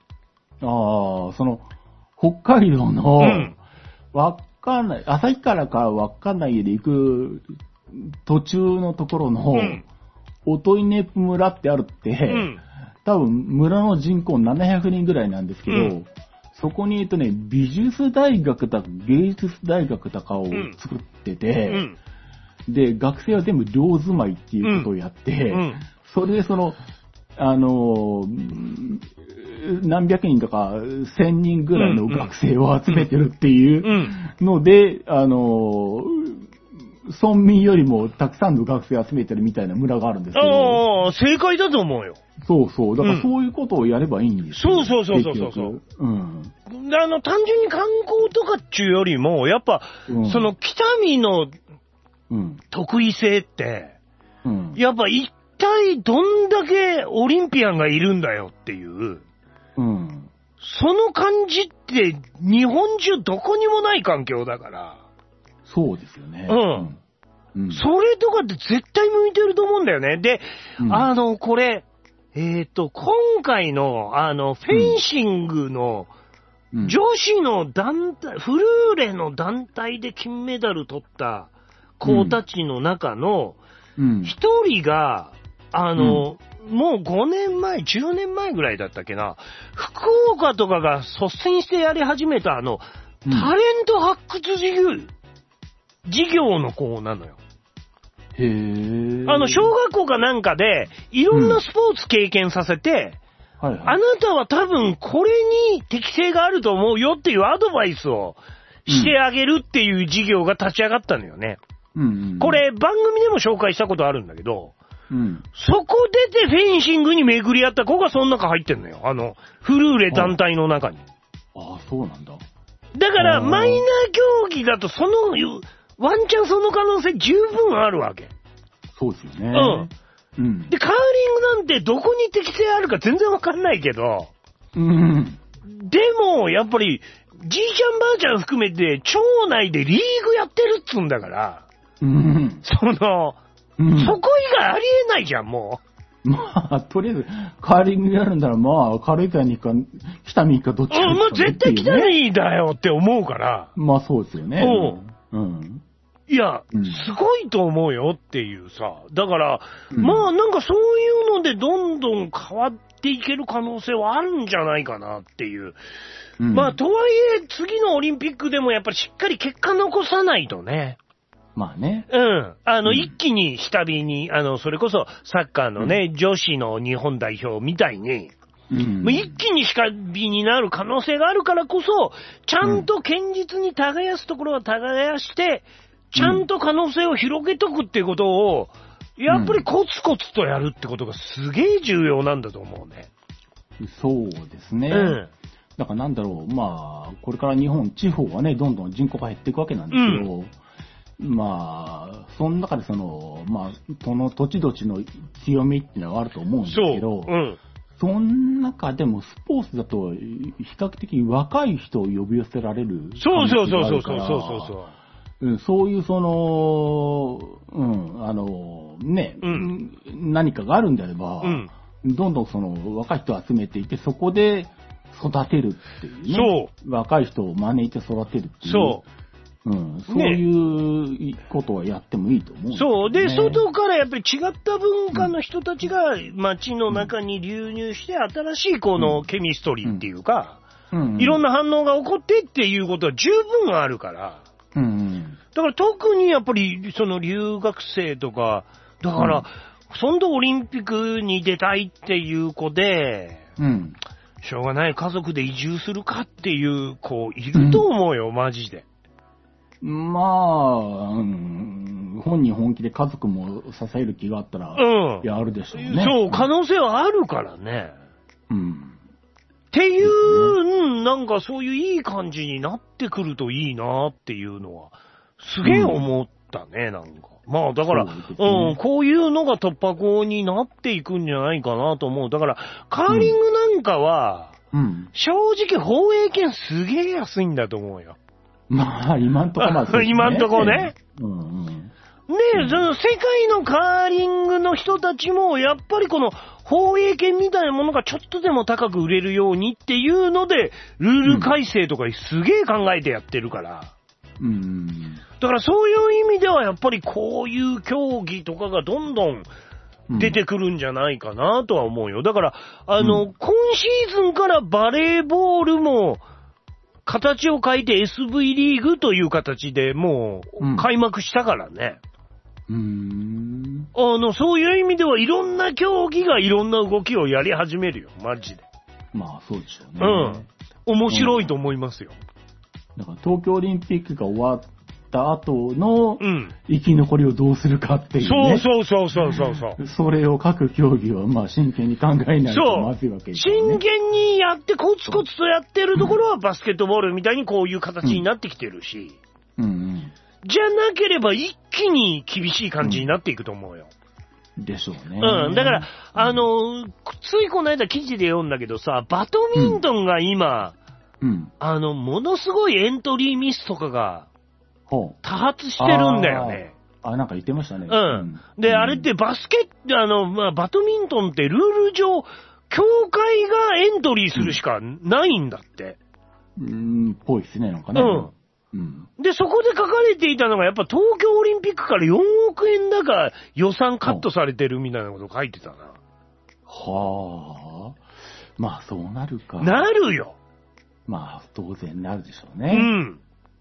北海道の、旭川から稚内で行く途中のところの、音稲村ってあるって、多分村の人口700人ぐらいなんですけど、そこに美術大学だか芸術大学だかを作ってて、で、学生は全部寮住まいっていうことをやって、それで何百人とか1000人ぐらいの学生を集めてるっていうので、村民よりもたくさんの学生を集めてるみたいな村があるんですけど。 正解だと思うよ。 そうそう。だからそういうことをやればいいんですよ。 そう。単純に観光とかっちゅうよりも、やっぱ、その北見の得意性って、やっぱ一体どんだけオリンピアンがいるんだよっていう、その感じって日本中どこにもない環境だから。 そうですよね。 それとかって絶対向いてると思うんだよね。で、これ、今回の、フェンシングの、女子の団体、フルーレの団体で金メダル取った子たちの中の、一人が、もう5年前、10年前ぐらいだったっけな、福岡とかが率先してやり始めたタレント発掘事業の子なのよ。小学校かなんかで、いろんなスポーツ経験させて、あなたは多分これに適性があると思うよっていうアドバイスをしてあげるっていう事業が立ち上がったのよね。これ番組でも紹介したことあるんだけど、そこ出てフェンシングに巡り合った子がその中入ってんのよ。フルーレ団体の中に。 ああ、そうなんだ。 だから、マイナー競技だとワンチャンその可能性十分あるわけ。 そうですよね。 うん。で、カーリングなんてどこに適性あるか全然わかんないけど、 うん。 でも、やっぱり、じいちゃんばあちゃん含めて、町内でリーグやってるっつうんだから、 うん。 そこ以外ありえないじゃん、もう。まあ、とりあえず、カーリングやるんだら、まあ、軽井沢に行くか、北見行くかどっちか、ね。 まあ、絶対北見だよって思うから。 まあ、そうですよね。 うん。いや、すごいと思うよっていうさ。だから、まあ、なんかそういうのでどんどん変わっていける可能性はあるんじゃないかなっていう。まあ、とはいえ、次のオリンピックでもやっぱりしっかり結果残さないとね。 まあね。 一気に下火に、それこそサッカーのね、女子の日本代表みたいに、一気に下火になる可能性があるからこそ、ちゃんと堅実に耕すところは耕して、ちゃんと可能性を広げとくっていうことを、やっぱりコツコツとやるってことがすげえ重要なんだと思うね。 そうですね。だからなんだろう、まあ、これから日本、地方はね、どんどん人口が減っていくわけなんですけど、まあ、その中でまあ、その土地土地の強みっていうのはあると思うんですけど、その中でもスポーツだと、比較的若い人を呼び寄せられる。 そうそう。 そういう何かがあるんであれば、どんどん若い人を集めていて、そこで育てるっていうね。若い人を招いて育てるっていう。そういうことはやってもいいと思う、 そう。で、外からやっぱり違った文化の人たちが街の中に流入して、新しいこのケミストリーっていうか、いろんな反応が起こってっていうことは十分あるから、だから特にやっぱりその留学生とか、だから、そんでオリンピックに出たいっていう子で、しょうがない家族で移住するかっていう子いると思うよ、マジで。 まあ、本人本気で家族も支える気があったら、やるでしょうね。 そう、可能性はあるからね。っていう、なんかそういういい感じになってくるといいなっていうのは、すげえ思ったね、なんか。まあだから、こういうのが突破口になっていくんじゃないかなと思う。だから、カーリングなんかは、正直放映権すげえ安いんだと思うよ。 まあ、今んとこ今んとこね。その世界のカーリングの人たちも、やっぱりこの放映権みたいなものがちょっとでも高く売れるようにっていうので、ルール改正とかすげえ考えてやってるから。だからそういう意味ではやっぱりこういう競技とかがどんどん出てくるんじゃないかなとは思うよ。だから、今シーズンからバレーボールも、形を変えて SV リーグという形でもう開幕したからね。そういう意味ではいろんな競技がいろんな動きをやり始めるよ、マジで。 まあそうでしょうね。 面白いと思いますよ。 だから東京オリンピックが終わった後の生き残りをどうするかっていうね。 そう。 それを各競技はまあ真剣に考えないとまずいわけですよね。 真剣にやってコツコツとやってるところはバスケットボールみたいにこういう形になってきてるし。じゃなければ一気に厳しい感じになっていくと思うよ。 でしょうね。 だから、ついこの間記事で読んだけどさ、バドミントンが今、ものすごいエントリーミスとかが、多発してるんだよね。 なんか言ってましたね。 で、あれってバドミントンってルール上、協会がエントリーするしかないんだって。 ぽいですね、なんかね。 で、そこで書かれていたのが、やっぱ東京オリンピックから4億円だか予算カットされてるみたいなこと書いてたな。 まあ、そうなるか。 なるよ。 まあ、当然なるでしょうね。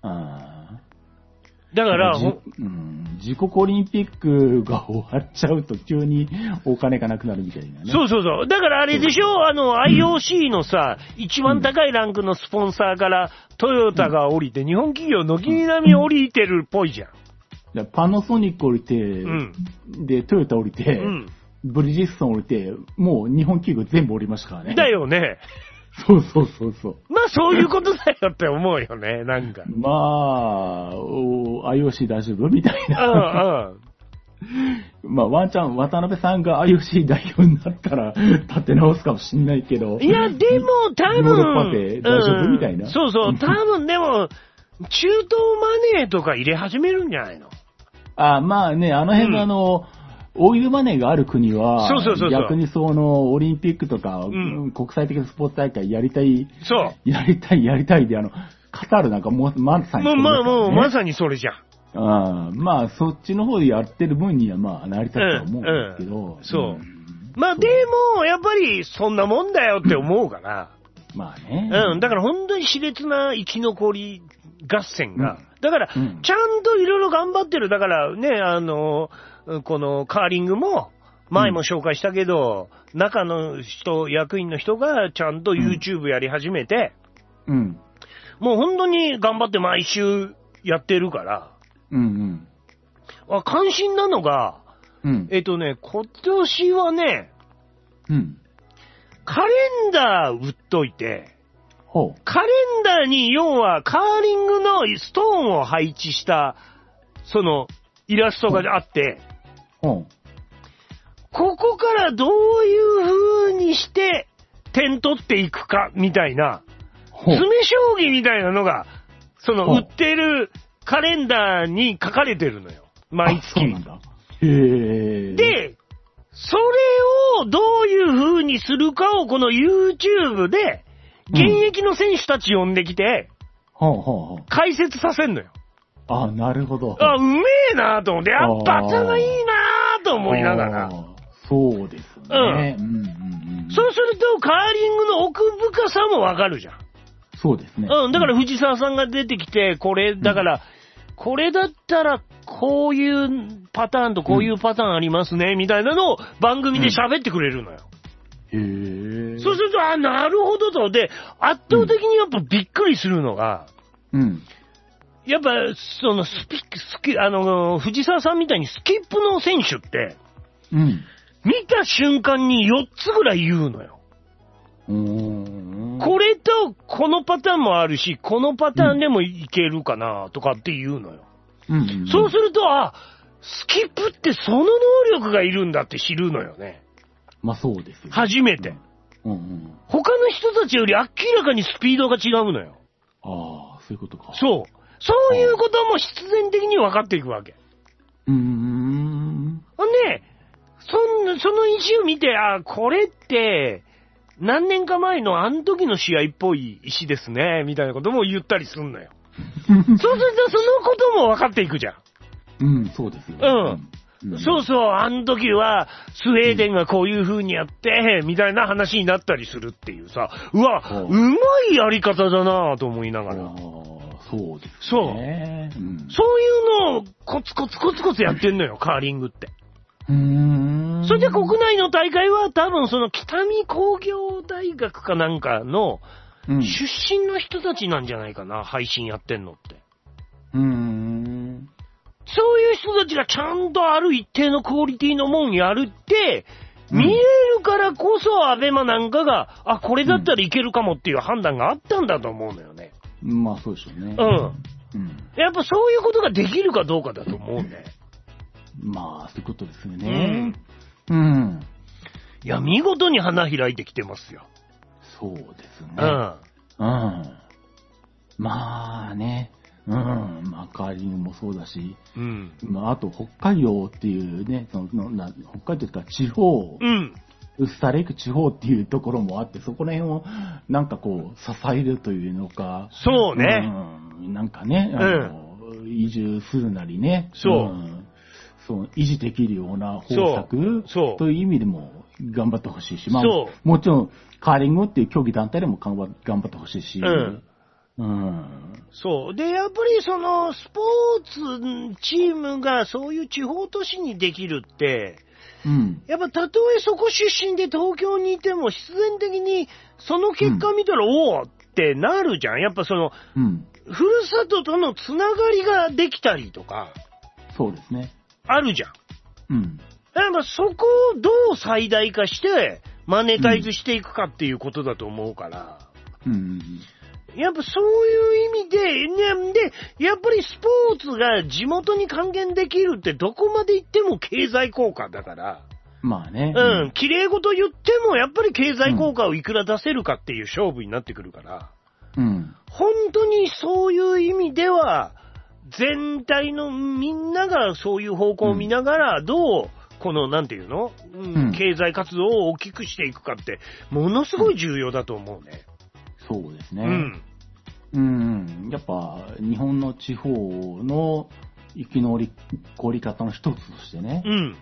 だから、 自国オリンピックが終わっちゃうと急にお金がなくなるみたいなね。 そう。だからあれでしょ、IOC のさ、一番高いランクのスポンサーからトヨタが降りて、日本企業軒並み降りてるっぽいじゃん。 パナソニック降りて、で、トヨタ降りて、ブリヂストン降りて、もう日本企業全部降りましたからね。 だよね。 そうそうそうそう。 まあそういうことだよって思うよね、なんか。 まあ、IOC 大丈夫みたいな。 うんうん。 まあ、ワンチャン、渡辺さんが IOC 代表になったら、立て直すかもしんないけど。 いや、でも、多分。 ヨーロッパで大丈夫みたいな。 そうそう、多分でも、中東マネーとか入れ始めるんじゃないの？ まあね、あの辺のオイルマネーがある国は、逆にオリンピックとか、国際的なスポーツ大会やりたい。 そう。 やりたいで、カタールなんかまさに、ね。 もうまさにそれじゃん。 まあ、そっちの方でやってる分には、まあ、なりたいと思うんですけど。 そう。まあ、でも、やっぱり、そんなもんだよって思うから。 まあね。 だから本当に熾烈な生き残り合戦が。だから、ちゃんといろいろ頑張ってる。だからね、このカーリングも、前も紹介したけど、中の人、役員の人がちゃんと YouTube やり始めて、もう本当に頑張って毎週やってるから、関心なのが、今年はね、カレンダー売っといて、カレンダーに要はカーリングのストーンを配置した、そのイラストがあって、ここからどういう風にして点取っていくかみたいな、詰将棋みたいなのが、その売ってるカレンダーに書かれてるのよ。毎月。 そうなんだ。で、 それをどういう風にするかをこの YouTube で、現役の選手たち呼んできて、解説させんのよ。 なるほど。 うめえなと思って、やっぱ頭いいなと思いながら。 そうですね。 そうすると、カーリングの奥深さもわかるじゃん。 そうですね。 だから藤沢さんが出てきて、これだったら、こういうパターンとこういうパターンありますね、みたいなのを番組で喋ってくれるのよ。そうすると、なるほどと。で、圧倒的にやっぱびっくりするのが、やっぱ、その藤沢さんみたいにスキップの選手って、見た瞬間に4つぐらい言うのよ。これと、このパターンもあるし、このパターンでもいけるかな、とかって言うのよ。そうすると、スキップってその能力がいるんだって知るのよね。 まあそうですよ。 初めて。他の人たちより明らかにスピードが違うのよ。 そういうことか。 そういうことも必然的に分かっていくわけ。ほんで、その石を見て、これって、何年か前のあの時の試合っぽい石ですね、みたいなことも言ったりすんのよ。そうするとそのことも分かっていくじゃん。 そうですよ。 あの時は、スウェーデンがこういう風にやって、みたいな話になったりするっていうさ、うまいやり方だなぁと思いながら。 そうですね。 そういうのをコツコツやってんのよ、カーリングって。それで国内の大会は多分その北見工業大学かなんかの出身の人たちなんじゃないかな、配信やってんのって。そういう人たちがちゃんとある一定のクオリティのもんやるって、見れるからこそアベマなんかが、これだったらいけるかもっていう判断があったんだと思うのよね。 まあそうでしょうね。 やっぱそういうことができるかどうかだと思うんで。 まあそういうことですよね。 いや、見事に花開いてきてますよ。 そうですね。まあね。カーリングもそうだし、あと北海道っていうね、北海道というか地方、薄されく地方っていうところもあって、そこら辺をなんかこう支えるというのか、 そうね。 なんかね、移住するなりね、維持できるような方策という意味でも頑張ってほしいし、もちろんカーリングっていう競技団体でも頑張ってほしいし、 で、やっぱりそのスポーツチームがそういう地方都市にできるって、やっぱたとえそこ出身で東京にいても必然的にその結果見たら、おーってなるじゃん。やっぱその、ふるさととのつながりができたりとか。 そうですね。 あるじゃん。やっぱそこをどう最大化してマネタイズしていくかっていうことだと思うから。 うん。 やっぱそういう意味で、やっぱりスポーツが地元に還元できるってどこまで行っても経済効果だから。 まあね。 うん。綺麗事言ってもやっぱり経済効果をいくら出せるかっていう勝負になってくるから。 うん。 本当にそういう意味では、全体のみんながそういう方向を見ながら、どう、この、なんていうの、経済活動を大きくしていくかって、ものすごい重要だと思うね。 そうですね。やっぱ、日本の地方の生き残り方の一つとしてね。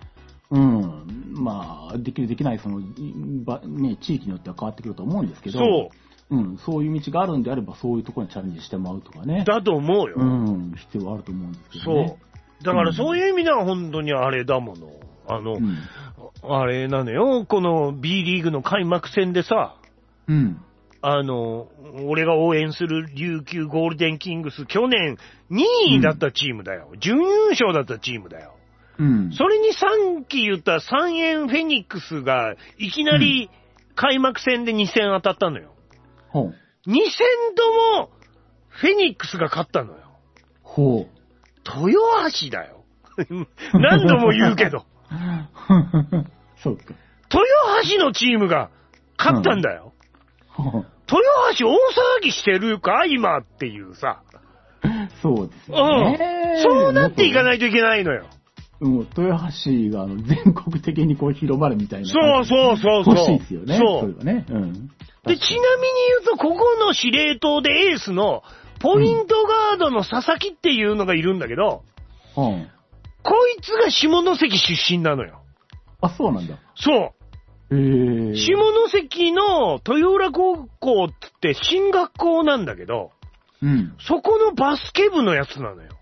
まあ、できるできない、ね、地域によっては変わってくると思うんですけど。そういう道があるんであれば、そういうところにチャレンジしてもらうとかね。 だと思うよ。 必要はあると思うんですけどね。 そう。だからそういう意味では本当にあれだもの。あれなのよ、この B リーグの開幕戦でさ、俺が応援する琉球ゴールデンキングス、去年2位だったチームだよ。準優勝だったチームだよ。それに3期言った三円フェニックスがいきなり開幕戦で2戦当たったのよ。2戦ともフェニックスが勝ったのよ。豊橋だよ。何度も言うけど。 そうか。 豊橋のチームが勝ったんだよ。豊橋大騒ぎしてるか今っていうさ。 そうですね。 そうなっていかないといけないのよ。 豊橋が全国的にこう広まるみたいな。 そう。 欲しいですよね。それはね。 で、ちなみに言うと、ここの司令塔でエースのポイントガードの佐々木っていうのがいるんだけど、こいつが下関出身なのよ。 あ、そうなんだ。 そう。下関の豊浦高校って進学校なんだけど、そこのバスケ部のやつなのよ。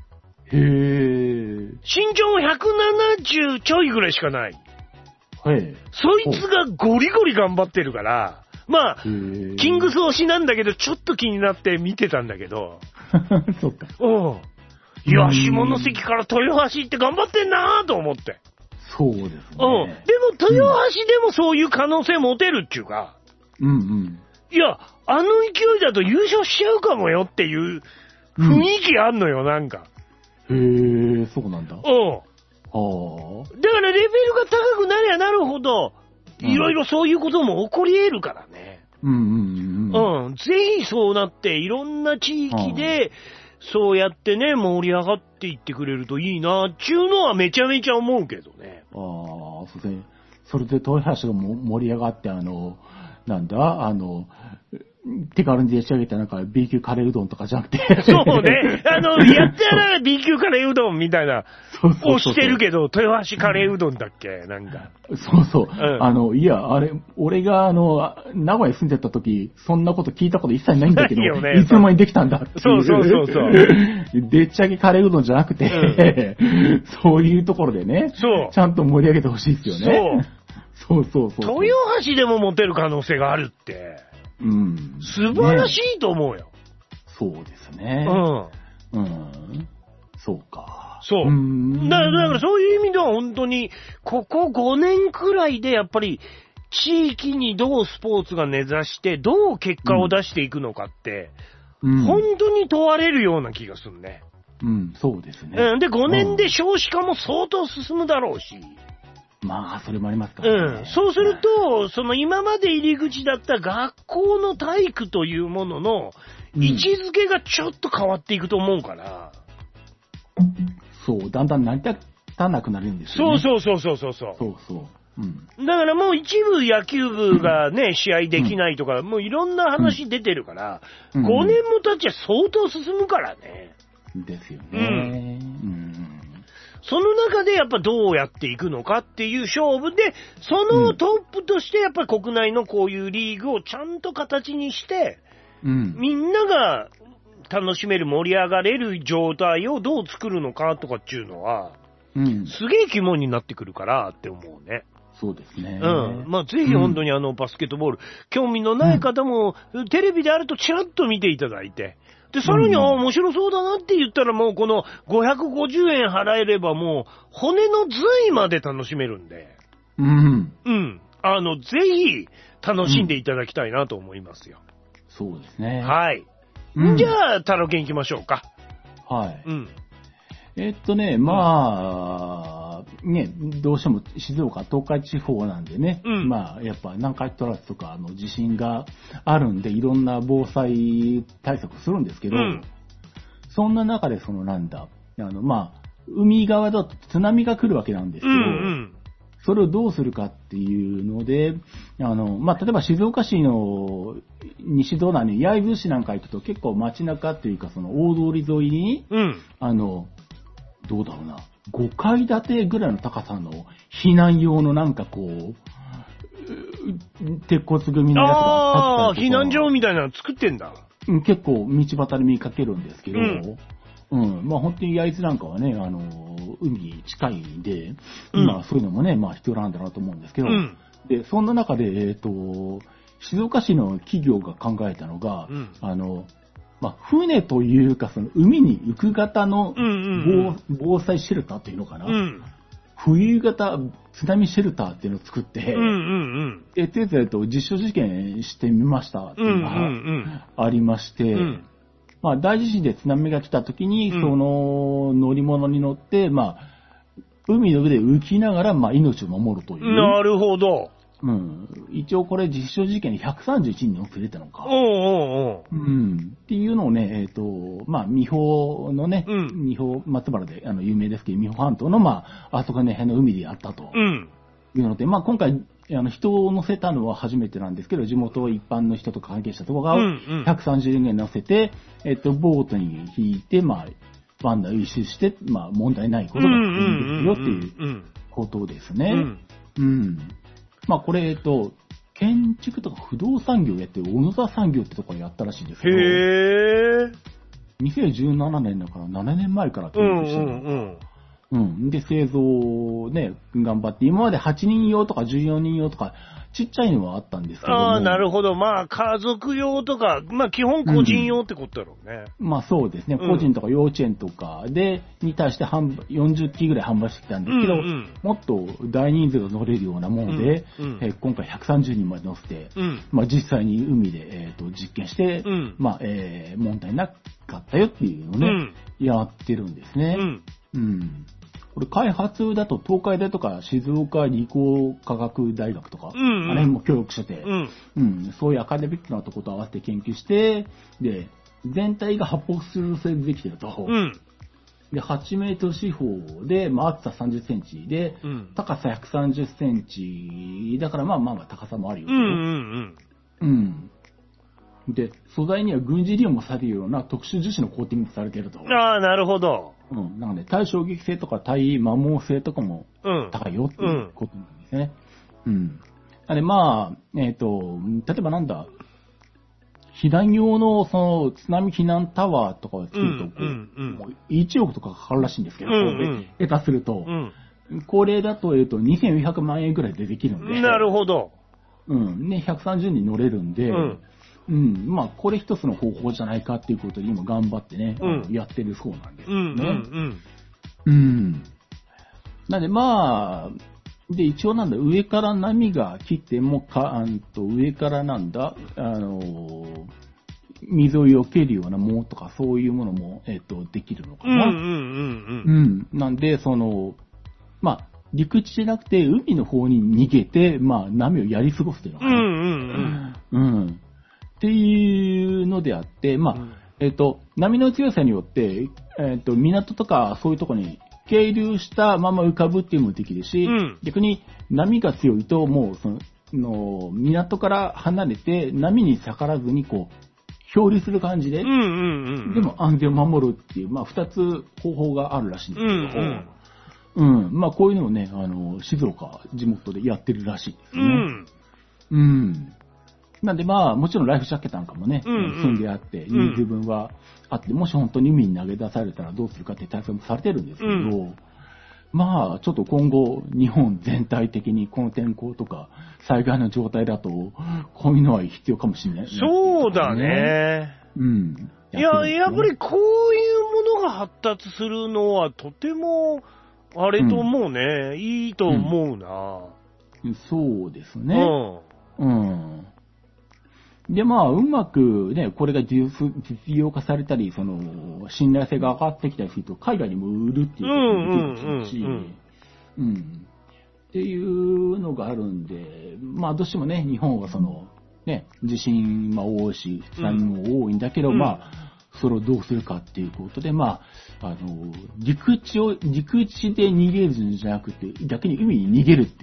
身長も170ちょいぐらいしかない。そいつがゴリゴリ頑張ってるから、まあ、キングス推しなんだけど、ちょっと気になって見てたんだけど。 そうか。 いや、下関から豊橋って頑張ってんなぁと思って。 そうですね。 でも、豊橋でもそういう可能性持てるっていうか。いや、あの勢いだと優勝しちゃうかもよっていう雰囲気あんのよ、なんか。 そうなんだ。だからレベルが高くなりゃなるほど、いろいろそういうことも起こり得るからね。ぜひそうなって、いろんな地域で、そうやってね、盛り上がっていってくれるといいな、っていうのはめちゃめちゃ思うけどね。 そうですね。それで豊橋が盛り上がって、手軽に出し上げたなんか B 級カレーうどんとかじゃなくて。 そうね。やったら B 級カレーうどんみたいな、をしてるけど、豊橋カレーうどんだっけなんか。 そう。いや、あれ、俺が名古屋住んでた時、そんなこと聞いたこと一切ないんだけど、いつの間にできたんだっていう。 そう。 でっち上げカレーうどんじゃなくて、そういうところでね、ちゃんと盛り上げてほしいですよね。そう。 豊橋でも持てる可能性があるって。素晴らしいと思うよ。 そうですね。そうか。 そう。だからそういう意味では本当に、ここ5年くらいでやっぱり、地域にどうスポーツが根ざして、どう結果を出していくのかって、本当に問われるような気がするね。 そうですね。 で、5年で少子化も相当進むだろうし。 まあ、それもありますからね。 そうすると、その今まで入り口だった学校の体育というものの位置づけがちょっと変わっていくと思うから。 だんだん成り立たなくなるんですよね。 そう。だからもう一部野球部がね、試合できないとか、もういろんな話出てるから、5年も経っちゃ相当進むからね。 ですよね。 その中でやっぱどうやっていくのかっていう勝負で、そのトップとしてやっぱり国内のこういうリーグをちゃんと形にして、みんなが楽しめる、盛り上がれる状態をどう作るのかとかっていうのは、すげえ疑問になってくるからって思うね。 そうですね。 まあぜひ本当にバスケットボール、興味のない方も、テレビであるとちらっと見ていただいて、で、さらに、面白そうだなって言ったらもうこの550円払えればもう骨の髄まで楽しめるんで。ぜひ楽しんでいただきたいなと思いますよ。 そうですね。 はい。じゃあ、タロケン行きましょうか。 はい。まあ、ね、どうしても静岡、東海地方なんでね、まあ、やっぱ南海トラフとか地震があるんで、いろんな防災対策するんですけど、そんな中でまあ、海側だと津波が来るわけなんですけど、それをどうするかっていうので、まあ、例えば静岡市の西隣に焼津市なんか行くと結構街中っていうかその大通り沿いに、どうだろうな、5階建てぐらいの高さの避難用のなんかこう、鉄骨組みのやつがあったりとか。 避難所みたいなの作ってんだ。 結構道端で見かけるんですけど、まあ本当に焼津なんかはね、海近いんで、まあそういうのもね、まあ必要なんだなと思うんですけど、で、そんな中で、静岡市の企業が考えたのが、まあ、船というか、その海に浮く型の防災シェルターっていうのかな、冬型津波シェルターっていうのを作って、実証実験してみましたっていうのがありまして、まあ、大地震で津波が来た時に、その乗り物に乗って、まあ、海の上で浮きながら、まあ、命を守るという。 なるほど。 一応これ実証実験で131人乗せれたのか。っていうのをね、まあ、美保のね、美保松原で有名ですけど、美保半島の、まあ、あそこの辺の海でやったと。いうので、まあ、今回、人を乗せたのは初めてなんですけど、地元一般の人とか関係者とかが130人乗せて、ボートに引いて、まあ、バンダー一周して、まあ、問題ないことができるよっていうことですね。まあ、これ、建築とか不動産業やってる小野田産業ってところやったらしいんですけど、2017年だから7年前から研究してる。で、製造をね、頑張って、今まで8人用とか14人用とか、ちっちゃいのはあったんですけども。 ああ、なるほど。まあ、家族用とか、まあ、基本個人用ってことだろうね。 まあ、そうですね。個人とか幼稚園とかに対して40機ぐらい販売してきたんですけど、もっと大人数が乗れるようなもので、今回130人まで乗せて、まあ、実際に海で、実験して、まあ、問題なかったよっていうのをね、やってるんですね。これ開発だと東海大とか静岡理工科学大学とか、あの辺も協力してて、そういうアカデミックなとこと合わせて研究して、で、全体が発泡スチロール製でできてると。で、8メートル四方で、まあ、厚さ30センチで、高さ130センチ、だからまあまあ高さもあるよと。で、素材には軍事利用もされるような特殊樹脂のコーティングされていると。 ああ、なるほど。 なので、耐衝撃性とか耐摩耗性とかも高いよっていうことなんですね。なので、まあ、例えばなんだ、避難用のその津波避難タワーとかを作ると、もう1億とかかかるらしいんですけど、下手すると、これだと、2400万円ぐらいでできるんで。 なるほど。 ね、130人乗れるんで、まあ、これ一つの方法じゃないかっていうことで今頑張ってね、やってるそうなんですね。なんでまあ、で、一応なんだ、上から波が来ても上からなんだ、水を避けるようなものとかそういうものも、できるのかな。なんで、まあ、陸地じゃなくて海の方に逃げて、まあ、波をやり過ごすというのかな。っていうのであって、まあ、波の強さによって、港とかそういうところに係留したまま浮かぶっていうのもできるし、逆に波が強いともう港から離れて波に逆らずにこう漂流する感じで、でも安全を守るっていう、まあ二つ方法があるらしいんですけど、まあこういうのをね、静岡地元でやってるらしいですね。なんでまあ、もちろんライフジャケットなんかもね、積んであって、人数分はあって、もし本当に海に投げ出されたらどうするかって対策もされてるんですけど、まあ、ちょっと今後、日本全体的にこの天候とか災害の状態だと、こういうのは必要かもしれない、 そうだね。いや、やっぱりこういうものが発達するのはとても、あれと思うね。いいと思うな。 そうですね。 で、まあ、うまくね、これが実用化されたり、信頼性が上がってきたりすると、海外にも売るっていうこともできるし、っていうのがあるんで、まあ、どうしてもね、日本はね、地震も多いし、津波も多いんだけど、まあ、それをどうするかっていうことで、まあ、陸地で逃げるんじゃなくて、逆に海に逃げるっていう、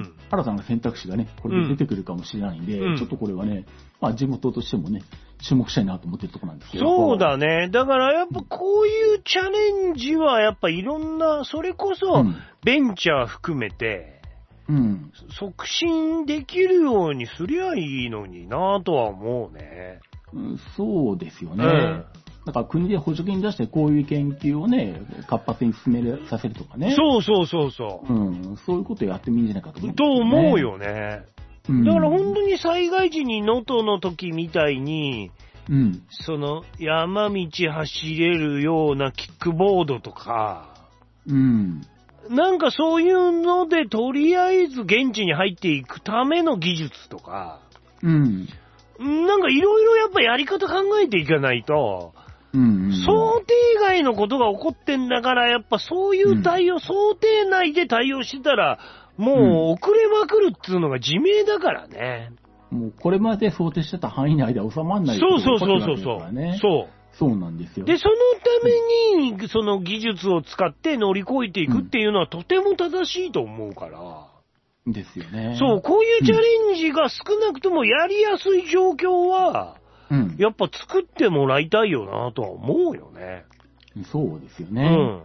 原さんの選択肢がね、これで出てくるかもしれないんで、ちょっとこれはね、まあ地元としてもね、注目したいなと思ってるところなんですけど。 そうだね。だからやっぱこういうチャレンジはやっぱいろんな、それこそベンチャー含めて、促進できるようにすりゃいいのになぁとは思うね。 そうですよね。なんか国で補助金出してこういう研究をね、活発に進めさせるとかね。 そう。 そういうことやってもいいんじゃないかと思う、ね。 と思うよね。だから本当に災害時に能登の時みたいに、山道走れるようなキックボードとか、なんかそういうのでとりあえず現地に入っていくための技術とか、なんかいろいろやっぱやり方考えていかないと、想定外のことが起こってんだから、やっぱそういう対応、想定内で対応してたら、もう遅れまくるっていうのが自明だからね。 もうこれまで想定してた範囲内では収まらないそう。 そうなんですよ。 で、そのために、その技術を使って乗り越えていくっていうのはとても正しいと思うから。 ですよね。 そう、こういうチャレンジが少なくともやりやすい状況は、やっぱ作ってもらいたいよなとは思うよね。 そうですよね。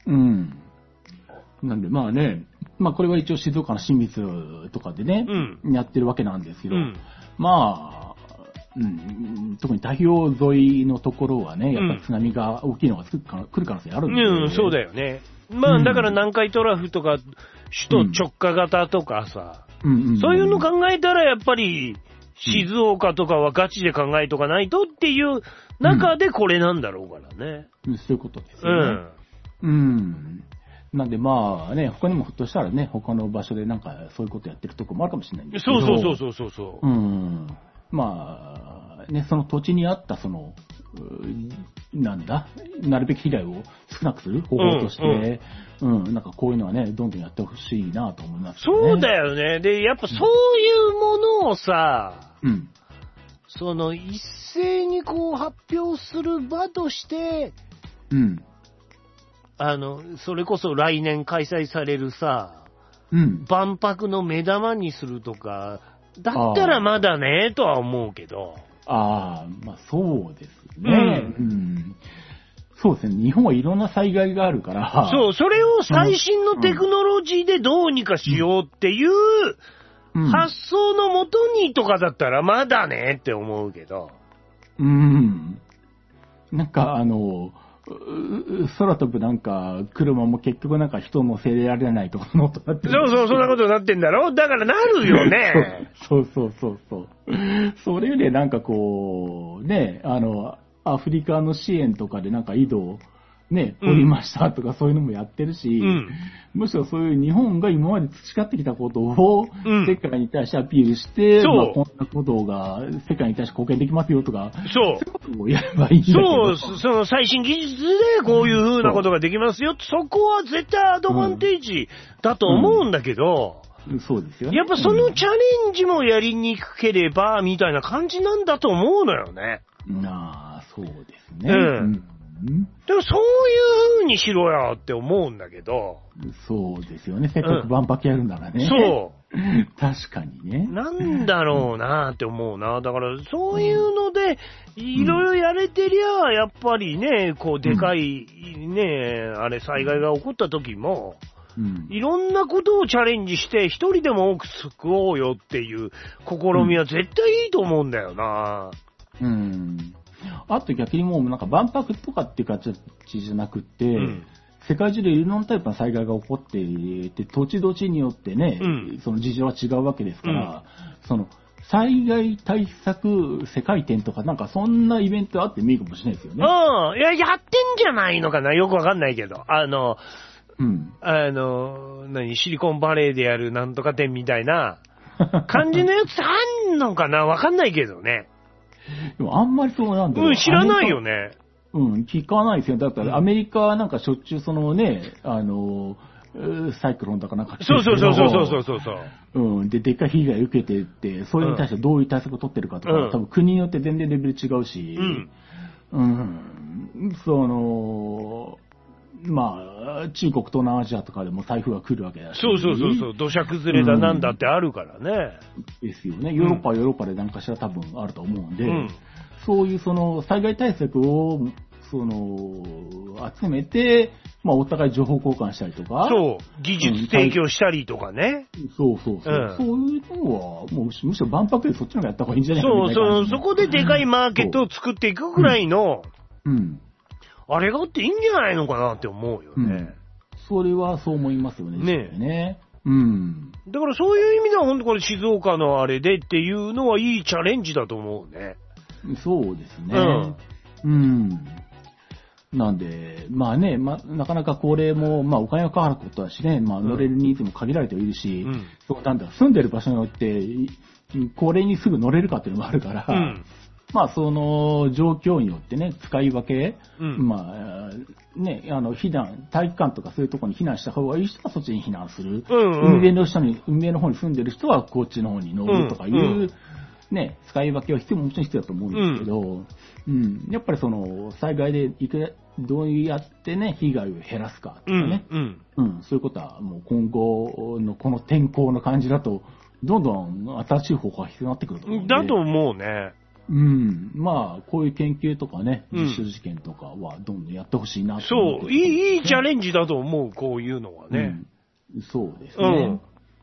なんでまあね、まあこれは一応静岡の清水とかでね、やってるわけなんですけど、まあ、特に太平洋沿いのところはね、やっぱり津波が大きいのが来る可能性あるんで、 そうだよね。まあだから南海トラフとか、首都直下型とかさ、そういうの考えたらやっぱり、静岡とかはガチで考えとかないとっていう中でこれなんだろうからね。 そういうことですよね。なんでまあね、他にもひょっとしたらね、他の場所でなんかそういうことやってるとこもあるかもしれないんですけど。 そう。 まあ、ね、その土地にあったなるべき被害を少なくする方法として、なんかこういうのはね、どんどんやってほしいなと思いますね。 そうだよね。で、やっぱそういうものをさ、一斉にこう発表する場として、それこそ来年開催されるさ、万博の目玉にするとか、だったらまだね、とは思うけど。 まあそうですね。そうですね。日本はいろんな災害があるから。 そう、それを最新のテクノロジーでどうにかしようっていう発想のもとにとかだったらまだねって思うけど。 なんか空飛ぶなんか車も結局なんか人乗せられないとかのとなってる。 そう、そんなことになってんだろ？だからなるよね。 そう。それでなんかこう、ね、アフリカの支援とかでなんか井戸ね、掘りましたとかそういうのもやってるし、むしろそういう日本が今まで培ってきたことを世界に対してアピールして、こんなことが世界に対して貢献できますよとか、そういうことをやればいいんだけど。 その最新技術でこういう風なことができますよ。そこは絶対アドバンテージだと思うんだけど、 そうですよね。 やっぱそのチャレンジもやりにくければ、みたいな感じなんだと思うのよね。 そうですね。 でもそういう風にしろよって思うんだけど。 そうですよね。せっかく万博やるならね。 そう。 確かにね。 なんだろうなって思うな。だからそういうので、いろいろやれてりゃ、やっぱりね、こうでかいね、災害が起こった時も、いろんなことをチャレンジして、一人でも多く救おうよっていう試みは絶対いいと思うんだよな。 あと逆にもうなんか万博とかっていう形じゃなくって、世界中でいろんなタイプの災害が起こっていて、土地土地によってね、その事情は違うわけですから、その災害対策世界展とかなんかそんなイベントあってもいいかもしれないですよね。 やってんじゃないのかな、よくわかんないけど。シリコンバレーでやるなんとか展みたいな感じのやつあんんのかなわかんないけどね。 でもあんまりそうなんだろう。 知らないよね。 聞かないですよ。だからアメリカはなんかしょっちゅうそのね、サイクロンだかなんか。 そう。 で、でっかい被害を受けてって、それに対してどういう対策を取ってるかとか、多分国によって全然レベル違うし、まあ、中国、東南アジアとかでも台風が来るわけだし。 そう。土砂崩れだなんだってあるからね。 ですよね。ヨーロッパはヨーロッパで何かしら多分あると思うんで、そういうその災害対策を、集めて、まあお互い情報交換したりとか。 そう。技術提供したりとかね。 そう。そういうのは、もうむしろ万博でそっちの方がやった方がいいんじゃないかな。 そこででかいマーケットを作っていくぐらいの、あれがあっていいんじゃないのかなって思うよね。 それはそう思いますよね。ね。 だからそういう意味では本当これ静岡のあれでっていうのはいいチャレンジだと思うね。 そうですね。なんで、まあね、なかなかこれも、まあお金がかかることだしね、まあ乗れるニーズも限られているし、住んでる場所によって、これにすぐ乗れるかっていうのもあるから、まあその状況によってね、使い分け、まあね、体育館とかそういうところに避難した方がいい人はそっちに避難する。海辺の方に住んでる人はこっちの方に乗るとかいう、ね、使い分けはもちろん必要だと思うんですけど、やっぱりその、災害でどうやってね、被害を減らすかとかね、そういうことはもう今後のこの天候の感じだと、どんどん新しい方法が必要になってくると思うんで。 だと思うね。 まあ、こういう研究とかね、実証実験とかはどんどんやってほしいなと思って、そう、いいチャレンジだと思う、こういうのはね。 そうですね。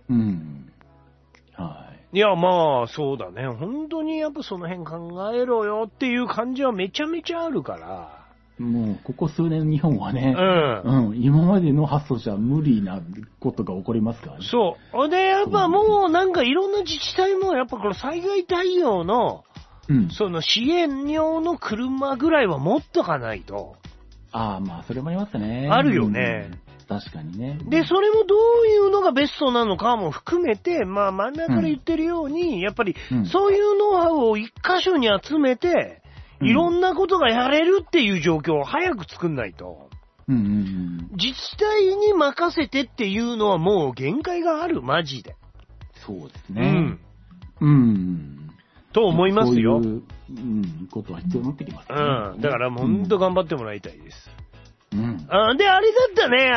いや、まあ、そうだね。本当にやっぱその辺考えろよっていう感じはめちゃめちゃあるから。 もう、ここ数年日本はね、今までの発想じゃ無理なことが起こりますからね。 そう。で、やっぱもうなんかいろんな自治体もやっぱこの災害対応の、その支援用の車ぐらいは持っとかないと。 まあ、それもありますね。 あるよね。 確かにね。 で、それもどういうのがベストなのかも含めて、まあ真ん中から言ってるように、やっぱりそういうノウハウを一箇所に集めて、いろんなことがやれるっていう状況を早く作んないと。自治体に任せてっていうのはもう限界がある、マジで。 そうですね。 と思いますよ。 そういう、ことは必要になってきますね。 だからもう本当頑張ってもらいたいです。で、あれだったね、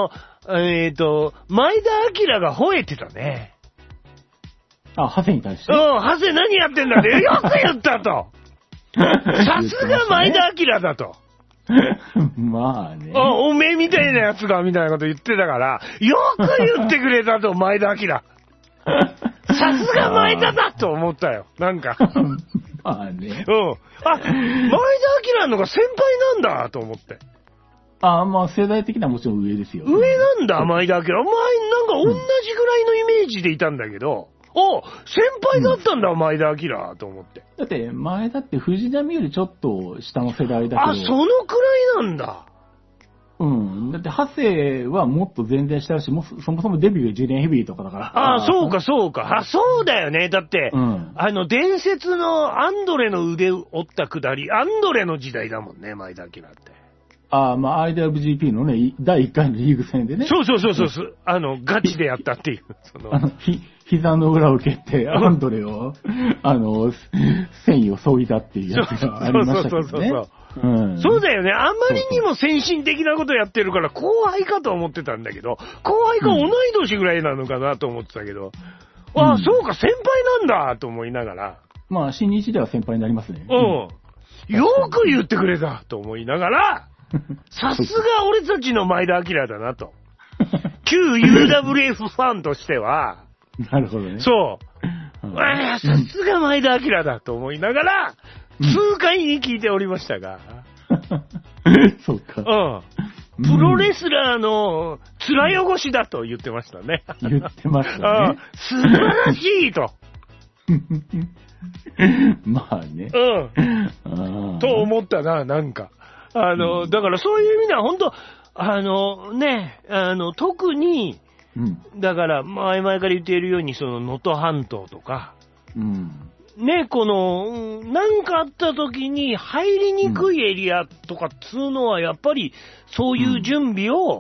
前田明が吠えてたね。 ハセに対して。 ハセ何やってんだって、よく言ったと。さすが前田明だと。 まあね。 おめえみたいなやつが、みたいなこと言ってたから、よく言ってくれたと、前田明。さすが前田だと思ったよ、なんか。 まあね。 前田明のが先輩なんだと思って。 まあ世代的にはもちろん上ですよ。 上なんだ、前田明。前なんか同じぐらいのイメージでいたんだけど、先輩だったんだ、前田明と思って。 だって、前田って藤波よりちょっと下の世代だけど。 そのくらいなんだ。 だって、ハセはもっと全然下だし、そもそもデビューが10年ヘビーとかだから。 そうか。そうだよね。だって、伝説のアンドレの腕を折ったくだり、アンドレの時代だもんね、前田明って。 まあ、IWGP のね、第1回のリーグ戦でね。 そう。ガチでやったっていう。 膝の裏を蹴って、アンドレを、繊維を削いだっていうやつがありましたけどね。 そうだよね。あまりにも先進的なことやってるから、後輩かと思ってたんだけど、後輩か同い年ぐらいなのかなと思ってたけど、そうか、先輩なんだと思いながら。 まあ、新日では先輩になりますね。 よく言ってくれたと思いながら、さすが俺たちの前田明だなと。旧 UWF ファンとしては、 なるほどね。 そう。さすが前田明だと思いながら、数回に聞いておりましたが。 そうか。 プロレスラーの面汚しだと言ってましたね。 言ってましたね。 素晴らしいと。 まあね。 と思ったな、なんか。だからそういう意味では本当、特に、だから前々から言っているように、その能登半島とか、 ね、この、なんかあった時に入りにくいエリアとかっつうのは、やっぱり、そういう準備を、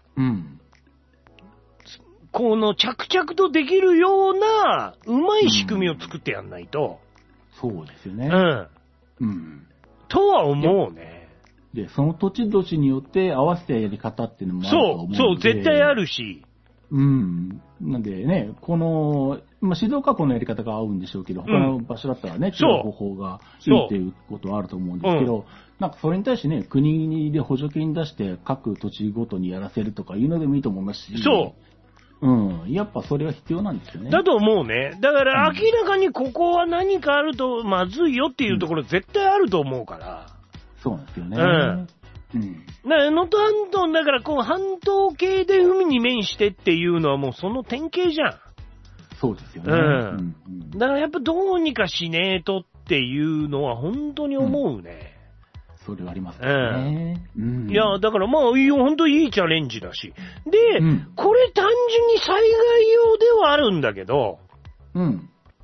この着々とできるような、うまい仕組みを作ってやんないと。 そうですよね。 とは思うね。 で、その土地土地によって合わせたやり方っていうのもあると思うので。 そう、絶対あるし。 なんでね、この、静岡はこのやり方が合うんでしょうけど、他の場所だったらね、違う方法がいいっていうことはあると思うんですけど、なんかそれに対してね、国で補助金出して各土地ごとにやらせるとかいうのでもいいと思いますし。やっぱそれは必要なんですよね。 だと思うね。だから明らかにここは何かあるとまずいよっていうところ絶対あると思うから。 そうなんですよね。 能登半島だからこう半島系で海に面してっていうのはもうその典型じゃん。 そうですよね。 だからやっぱどうにかしねえとっていうのは本当に思うね。 それはありますね。 いや、だからまあ、本当にいいチャレンジだし。で、これ単純に災害用ではあるんだけど、なん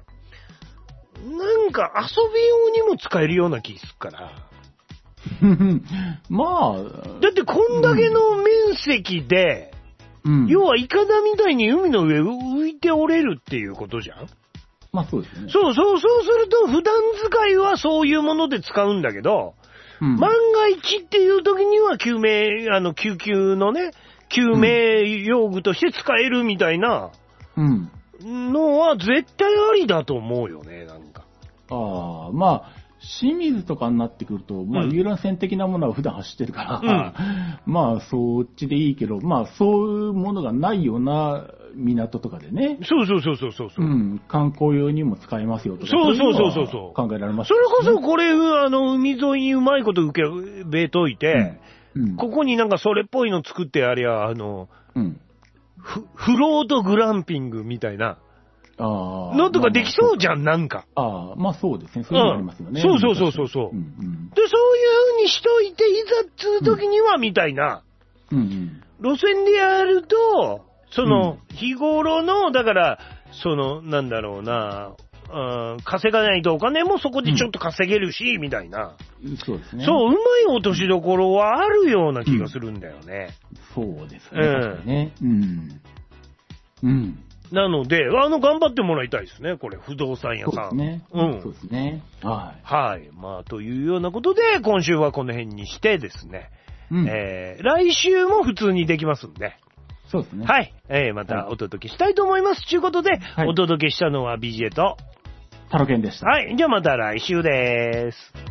か遊び用にも使えるような気するから。 まあ。 だってこんだけの面積で、要はイカダみたいに海の上浮いておれるっていうことじゃん。 まあそうですね。 そうすると普段使いはそういうもので使うんだけど、万が一っていう時には救急のね、救命用具として使えるみたいなのは絶対ありだと思うよね、なんか。 まあ、清水とかになってくると、遊覧船的なものは普段走ってるから、まあそっちでいいけど、まあそういうものがないような港とかでね。 そう。 観光用にも使えますよとか。 そう。 考えられます、 ね。それこそこれ、海沿いにうまいこと受けべといて、ここになんかそれっぽいの作ってありゃ、フロートグランピングみたいな。のとかできそうじゃん、なんか。 まあそうですね。そういうのありますよね。 そう。で、そういう風にしといて、いざっつう時には、みたいな。路線でやると、日頃の、だから、なんだろうな、稼がないとお金もそこでちょっと稼げるし、みたいな。 そうですね。 うまい落としどころはあるような気がするんだよね。 そうですね。確かにね。 なので、頑張ってもらいたいですね、これ、不動産屋さん。 そうですね。そうですね。 はい。まあ、というようなことで、今週はこの辺にしてですね、来週も普通にできますんで。 そうですね。 はい。またお届けしたいと思います。ということで、お届けしたのは BJ と、 タロケンでした。 はい。じゃあまた来週です。